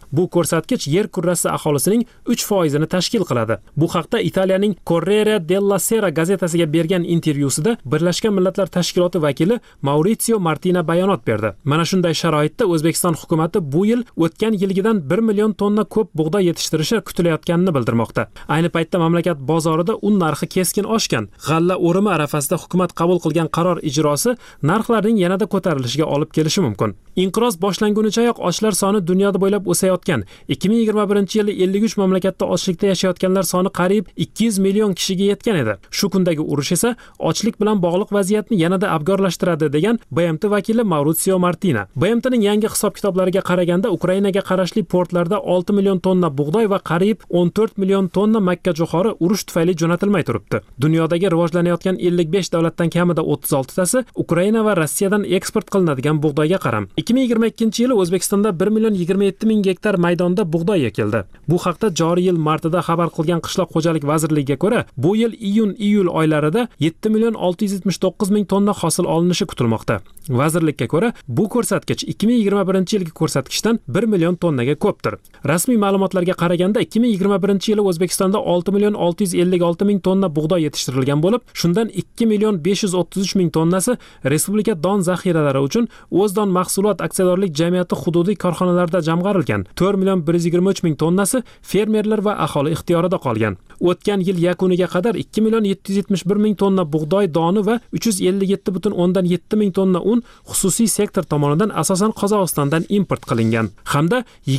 Bu ko'rsatkich yer kurrasi aholisining 3% tashkil qiladi. Bu haqda Italiyaning Corriere della Sera gazetasiga bergan intervyusida Birlashgan Millatlar Tashkiloti vakili Maurizio Martina bayonot berdi. Mana shunday sharoitda O'zbekiston hukumatı bu yil o'tgan yilgidan 1 million tonna ko'p bug'doy yetishtirishi kutilayotganini bildirmoqda. Ayni paytda mamlakat bozorida un narxi keskin oshgan. G'alla o'rimi arafasida hukumat qabul qilgan qaror ijrosi narxlarning yanada ko'tarilishiga olib kelishi mumkin. Inqiroz boshlangunichayoq ochlar soni dunyoda bo'ylab o'sayotgan. 2021-yili 53 mamlakatda ochlikda yashayotganlar soni qariyb 200 million kishiga yetgan edi. Shu kundagi urush esa ochlik bilan bog'liq vaziyatni yanada abgorlashtiradi degan BMT vakili Maurizio Martina. BMTning yangi hisob-kitoblariga qaraganda Ukrainaga qarashli portlarda 6 million tonna bug'doy va qariyb 14 million tonna makka jo'xori urush tufayli jo'natilmay turibdi. Dunyodagi rivojlanayotgan 55 davlatdan kamida 36 tasi Ukraina va Rossiyadan eksport qilinadigan bug'doyga qaram. 2022-yili O'zbekistonda 1 million 27 ming gektar maydonda bug'doy ekildi. Bu haqda joriy yil martida xabar qilgan Qishloq xo'jalik vazirligiga ko'ra, bu yil iyun-iyul oylarida 7 million 679 ming tonna hosil olinishi kutilmoqda. Vazirlikka ko'ra, bu ko'rsatkich 2021-yilgi ko'rsatkichdan 1 million tonnaga ko'pdir. Rasmiy ma'lumotlarga qaraganda 2021-yili O'zbekistonda 6 million 656 ming tonna bug'doy yetishtirilgan bo'lib, shundan 2 million 533 ming tonnasi respublika don zaxiralari uchun O'zdon mahsulot aksiyadorlik jamiyati hududiy korxonalarida jamg'arilgan. 4 million 123 ming tonnasi fermerlar va aholi ixtiyorida qolgan. O'tgan yil yakuniga qadar 2 million 771 ming tonna bug'doy doni va 357,7 ming tonna un xususiy sektor tomonidan asosan Qozog'istondan import qilingan. Hamda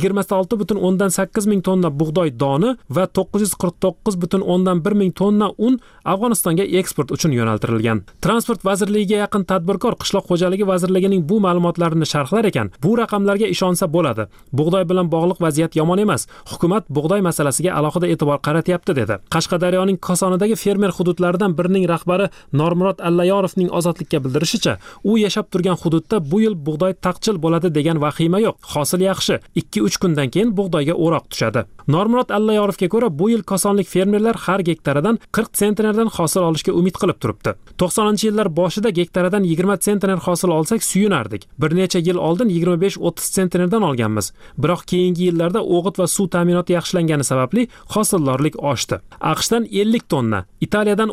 26,8 ming tonna bug'doy doni va 949,1 ming tonna un Afg'onistonga eksport uchun yo'naltirilgan. Transport vazirligiga yaqin tadbirkor Qishloq xo'jaligi vazirligining bu ma'lumotlarini sharhlar ekan, bu raqamlarga ishonsa bo'ladi. Bug'doy bilan bog'liq vaziyat yomon emas. Hukumat bug'doy masalasiga alohida e'tibor qaratyapti dedi. Qashqadaryoning Kosonidagi fermer hududlaridan birining rahbari Normurod Allayorovning Ozodlikka bildirishicha, u yashab turgan hududda bu yil bug'doy taqchil bo'ladi degan vahima yo'q. Hosil yaxshi. 2-3 kundan keyin bug'doyga o'roq tushadi. Normurod Allayorovga ko'ra, bu yil kosonlik fermerlar har gektaridan 40 sentnerdan hosil olishga umid qilib turibdi. 90-yillar boshida gektaridan 20 sentner hosil olsak suyunardik. Bir necha yil oldin 25-30 sentnerdan olganmiz. Biroq keyingi yillarda o'g'it va suv ta'minoti yaxshilangani sababli hosildorlik oshdi. AQShdan 50 tonna, Italiyadan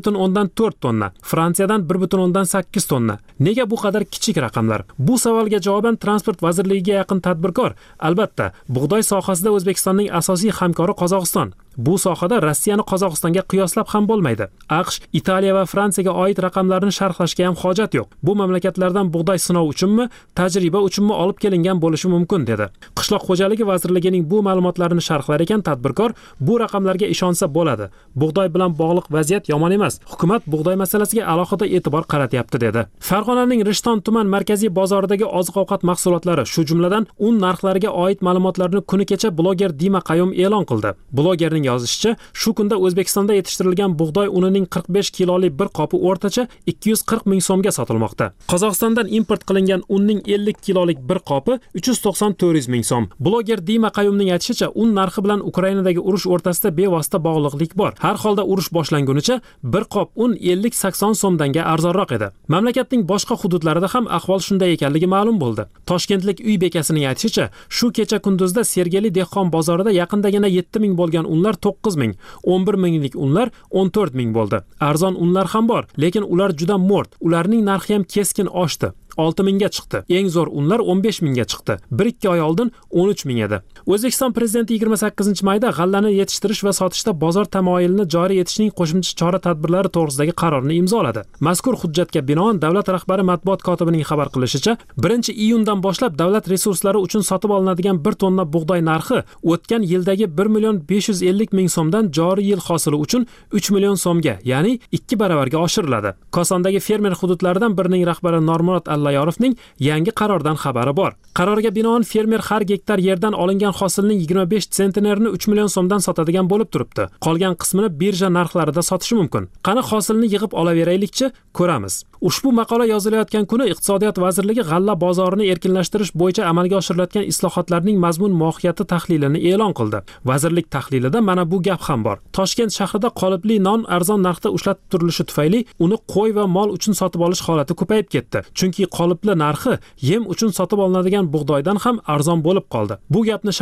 12,4 tonna, Fransiyadan 1,8 tonna. Nega bu qadar kichik raqamlar? Bu savolga javoban Transport vazirligiga yaqin tadbirkor, albatta, bug'doy sohasida O'zbekistonning asosiy hamkori Qozog'iston. Bu sohada Rossiyani Qozog'istonga qiyoslab ham bo'lmaydi. AQSh, Italiya va Fransiyaga oid raqamlarni sharhlashga ham hojat yo'q. Bu mamlakatlardan bug'doy sinov uchunmi, tajriba uchunmi olib kelingan bo'lishi mumkin dedi. Qishloq xo'jaligi vazirligining bu ma'lumotlarini sharhlar ekan tadbirkor, bu raqamlarga ishonsa bo'ladi. Bug'doy bilan bog'liq vaziyat yomon emas. Hukumat bug'doy masalasiga alohida e'tibor qaratyapti dedi. Farg'onaning Rishton tuman markaziy bozoridagi oziq-ovqat mahsulotlari, shu jumladan un narxlariga oid ma'lumotlarni kuni kecha bloger Dima Qayum e'lon qildi. Blogerning yozishicha, shu kunda O'zbekistonda yetishtirilgan bug'doy unining 45 kilolik bir qopi o'rtacha 240 ming so'mga sotilmoqda. Qozog'istondan import qilingan unning 50 kilolik bir qopi 390-400 ming so'm. Bloger Dima Qayumning aytishicha, un narxi bilan Ukrainadagi urush o'rtasida bevosita bog'liqlik bor. Har holda urush boshlangunicha bir qop un 50-80 so'mdanga arzonroq edi. Mamlakatning boshqa hududlarida ham ahvol shunday ekanligi ma'lum bo'ldi. Toshkentlik uy bekasining aytishicha, shu kecha kunduzda Sergeli dehqon bozorida yaqindagina 7 ming bo'lgan unlar 9 ming, 11 minglik unlar 14 ming bo'ldi. Arzon unlar ham bor, lekin ular juda mo'rt. Ularning narxi ham keskin oshdi. 6 mingga chiqdi. Eng zo'r unlar 15 mingga chiqdi. 1-2 oy oldin 13 ming edi. O'zbekiston prezidenti 28-mayda g'allani yetishtirish va sotishda bozor tamoyilini joriy etishning qo'shimcha chora-tadbirlari to'g'risidagi qarorni imzoladi. Mazkur hujjatga binoan davlat rahbari matbuot kotibining xabar qilishicha, 1-iyundan boshlab davlat resurslari uchun sotib olinadigan 1 tonna bug'doy narxi o'tgan yildagi 1 million 550 ming so'mdan joriy yil hosili uchun 3 million so'mga, ya'ni 2 baravarga oshiriladi. Kosondagi fermer hududlaridan birining rahbari Normurod Allayorovning yangi qarordan xabari bor. Qarorga binoan fermer har gektar yerdan olingan hosilning 25 sentnerini 3 million so'mdan sotadigan bo'lib turibdi. Qolgan qismini birja narxlarida sotishi mumkin. Qani hosilni yig'ib olaveraylikchi, ko'ramiz. Ushbu maqola yozilayotgan kuni Iqtisodiyot vazirligi g'alla bozorini erkinlashtirish bo'yicha amalga oshirilayotgan islohotlarning mazmun mohiyati tahlilini e'lon qildi. Vazirlik tahlilida mana bu gap ham bor. Toshkent shahrida qolipli non arzon narxda ushlatib turilishi tufayli uni qo'y va mol uchun sotib olish holati ko'payib ketdi. Chunki qolipli narxi yem uchun sotib olinadigan bug'doydan ham arzon bo'lib qoldi. Bu gapni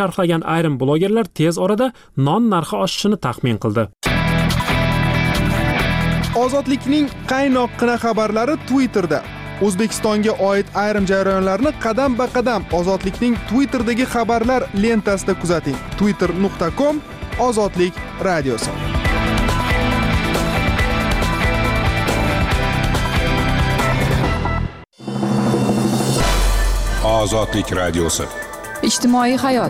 sarflagan ayrim blogerlar tez orada non narxi oshishini taxmin qildi. Ozodlikning qaynoqqina xabarlari Twitterda. O'zbekistonga oid ayrim jarayonlarni qadam-ba-qadam Ozodlikning Twitterdagi xabarlar lentasida kuzating. twitter.com/ozodlik radiosi. Ozodlik radiosi. Ijtimoiy hayot.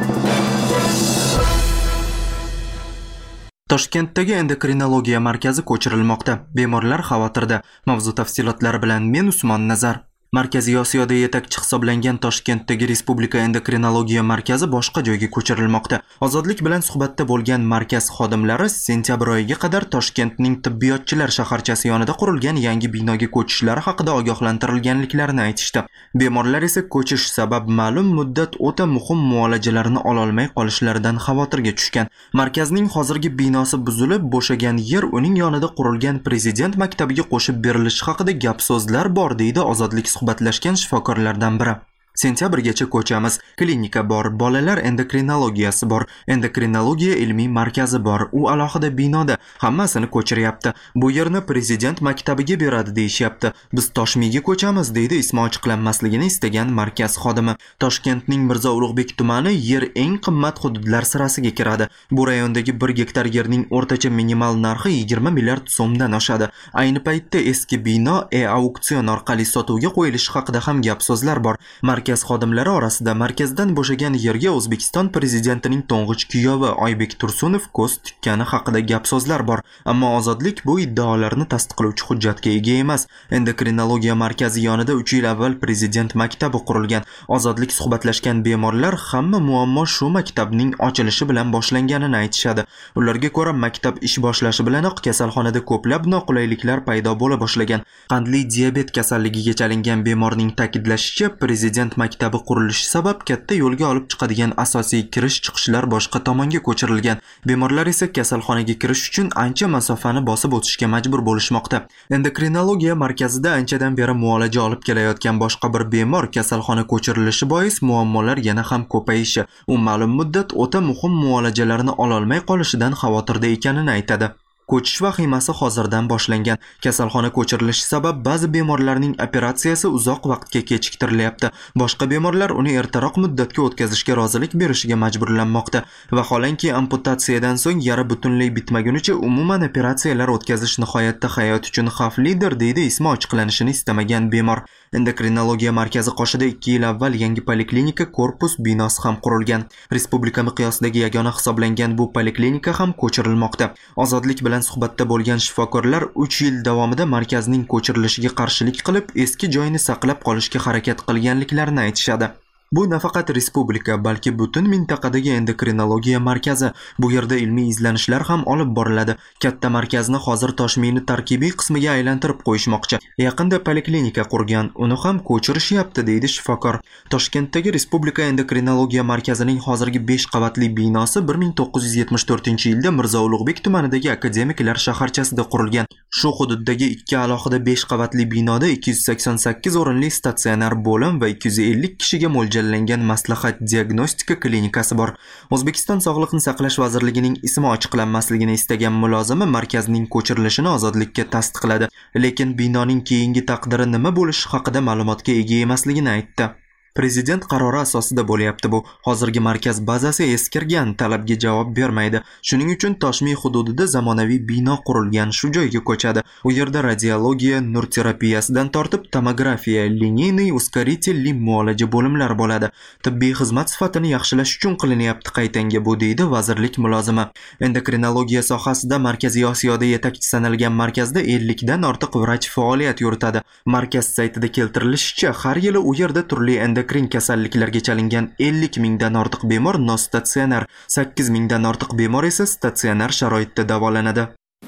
Toshkentdagi endokrinologiya markazi ko'chirilmoqda. Bemorlar xavotirda. Mavzu tafsilotlari bilan men Usmon Nazar. Markaziy Osiyoda yetakchi hisoblangan Toshkentdagi Respublika endokrinologiya markazi boshqa joyga ko'chirilmoqda. Ozodlik bilan suhbatda bo'lgan markaz xodimlari sentyabr oyiga qadar Toshkentning tibbiyotchilar shaharchasi yonida qurilgan yangi binoga ko'chishlari haqida ogohlantirilganliklarini aytishdi. Bemorlar esa ko'chish sabab ma'lum muddat o'ta muhim muolajalarini ololmay qolishlaridan xavotirga tushgan. Markazning hozirgi binosi buzilib, bo'shagan yer uning yonida qurilgan Prezident maktabiga qo'shib berilishi haqida gap so'zlar bor, deydi Ozodlik suhbatlashgan shifokorlardan biri. Sentyabrgacha ko'chamiz, klinika bor, bolalar endokrinologiyasi bor, endokrinologiya ilmiy markazi bor, u alohida binoda, hammasini ko'chiryapti. Bu yerni Prezident maktabiga beradi deyishyapti. Biz Toshmiyga ko'chamiz, deydi ismi ochiqlanmasligini istagan markaz xodimi. Toshkentning Mirzo Ulug'bek tumani yer eng qimmat hududlar sirasiga kiradi. Bu rayondagi 1 gektar yerning o'rtacha minimal narxi 20 milliard so'mdan oshadi. Ayni paytda eski bino auksion orqali sotuvga qo'yilishi haqida ham gap so'zlar bor. Markaz xodimlari orasida markazdan bo'shagan yerga O'zbekiston prezidentining to'ng'ich kuyovi Oybek Tursunov ko'z tikkani haqida gap so'zlar bor, ammo Ozodlik bu iddaolarni tasdiqlovchi hujjatga ega emas. Endokrinologiya markazi yonida 3 yil avval prezident maktabi qurilgan. Ozodlik suhbatlashgan bemorlar hamma muammo shu maktabning ochilishi bilan boshlanganini aytishadi. Ularga ko'ra, maktab ish boshlashi bilanoq kasalxonada ko'plab noqulayliklar paydo bo'la boshlagan. Qandli diabet kasalligiga chalingan bemorning ta'kidlashicha, prezident maktabi qurilishi sabab katta yo'lga olib chiqadigan asosiy kirish-chiqishlar boshqa tomonga ko'chirilgan. Bemorlar esa kasalxonaga kirish uchun ancha masofani bosib o'tishga majbur bo'lishmoqda. Endokrinologiya markazida anchadan beri muolaja olib kelayotgan boshqa bir bemor kasalxona ko'chirilishi bois muammolar yana ham ko'payishi, u ma'lum muddat o'ta muhim muolajalarni ololmay qolishidan xavotirda ekanini aytadi. Ko'chish vahimasi hozirdan boshlangan. Kasalxona ko'chirilishi sabab ba'zi bemorlarning operatsiyasi uzoq vaqtga kechiktirilyapti. Boshqa bemorlar uni ertaroq muddatga o'tkazishga rozilik berishiga majburlanmoqda. Vaholanki amputatsiyadan so'ng yara butunlay bitmagunicha umuman operatsiyalar o'tkazish nihoyatda hayot uchun xavflidir, deydi ismi ochiqlanishini istamagan bemor. Endokrinologiya markazi qoshida 2 yil avval yangi poliklinika korpus binosi ham qurilgan. Respublika miqyosidagi yagona hisoblangan bu poliklinika ham ko'chirilmoqda. Ozodlik bilan suhbatda bo'lgan shifokorlar 3 yil davomida markazning ko'chirilishiga qarshilik qilib, eski joyini saqlab qolishga harakat qilganliklarini aytishadi. Bu nafaqat respublika, balki butun mintaqadagi endokrinologiya markazi. Bu yerda ilmiy izlanishlar ham olib boriladi. Katta markazni hozir Toshmiyni tarkibiy qismiga aylantirib qo'yishmoqchi. Yaqinda poliklinika qurgan, uni ham ko'chirishyapti, deydi shifokor. Toshkentdagi Respublika endokrinologiya markazining hozirgi 5 qavatli binosi 1974-yilda Mirzo Ulug'bek tumanidagi akademiklar shaharchasida qurilgan. Shu hududdagi 2 alohida 5 qavatli binoda 288 o'rinli statsionar bo'lim va 250 kishiga mo'ljallangan maslahat diagnostika klinikasi bor. O'zbekiston Sog'liqni saqlash vazirligining ismi ochiqlanmasligini istagan mulozimi markazning ko'chirilishini Ozodlikka tasdiqladi, lekin binoning keyingi taqdiri nima bo'lishi haqida ma'lumotga ega emasligini aytdi. Prezident qarori asosida bo'lyapti bu. Hozirgi markaz bazasi eskirgan, talabga javob bermaydi. Shuning uchun Toshmiy hududida zamonaviy bino qurilgan, shu joyga ko'chadi. U yerda radiologiya, nur terapiyasidan tortib tomografiya, lineyniy uskaritelli muolaja bo'limlari bo'ladi. Tibbiy xizmat sifatini yaxshilash uchun qilinyapti qaytanga bu, deydi vazirlik mulozimi. Endokrinologiya sohasida Markaziy Osiyoda yetakchi sanalgan markazda 50 dan ortiq vrach faoliyat yuritadi. Markaz saytida keltirilishicha, har yili u yerda turli endokrin kasalliklarga chalingan 50 mingdan ortiq bemor nostatsionar, 8 mingdan ortiq bemor esa statsionar sharoitda davolanadi.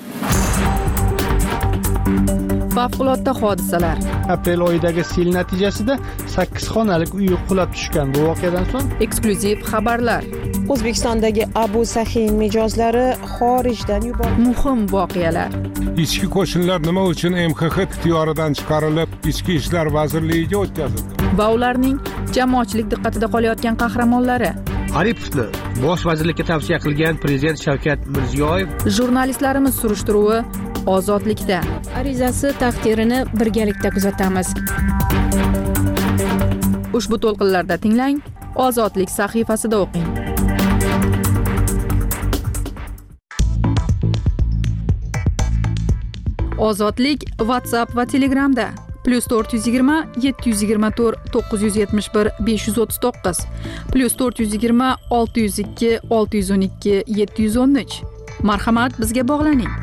Favqulodda hodisalar. Aprel oyidagi sel natijasida 8 xonalik uy qulab tushgan. Bu voqeadan so'ng eksklyuziv xabarlar. O'zbekistondagi Abu Saxiy mijozlari xorijdan yuborildi. Muhim voqealar. Ichki qo'shinlar nima uchun MXX ixtiyoridan chiqarilib, Ichki ishlar vazirligiga o'tkazildi? Va ularning jamoatchilik diqqatida qolayotgan qahramonlari. Aripovni bosh vazirlikka tavsiya qilgan prezident Shavkat Mirziyoyev. Jurnalistlarimiz surishtiruvi ozodlikda. Arizasi taqdirini birgalikda kuzatamiz. Ushbu to'lqinlarda tinglang, Ozodlik sahifasida o'qing. Ozodlik WhatsApp va Telegramda +420 724 971 539 +420 602 612 713. Marhamat, bizga bog'laning.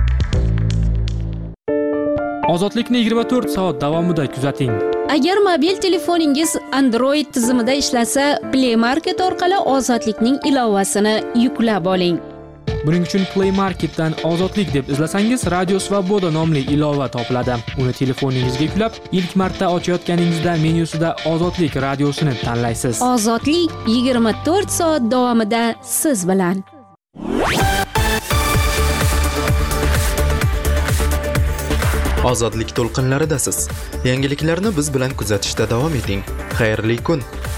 Ozodlikni 24 soat davomida kuzating. Agar mobil telefoningiz Android tizimida ishlasa, Play Market orqali Ozodlikning ilovasini yuklab oling. Buning uchun Play Marketdan Ozodlik deb izlasangiz, Radio Svoboda nomli ilova topiladi. Uni telefoningizga yuklab, ilk marta ochayotganingizda menyusida Ozodlik radiosini tanlaysiz. Ozodlik 24 soat davomida siz bilan. Ozodlik to'lqinlaridasiz. Yangiliklarni biz bilan kuzatishda davom eting. Xayrli kun.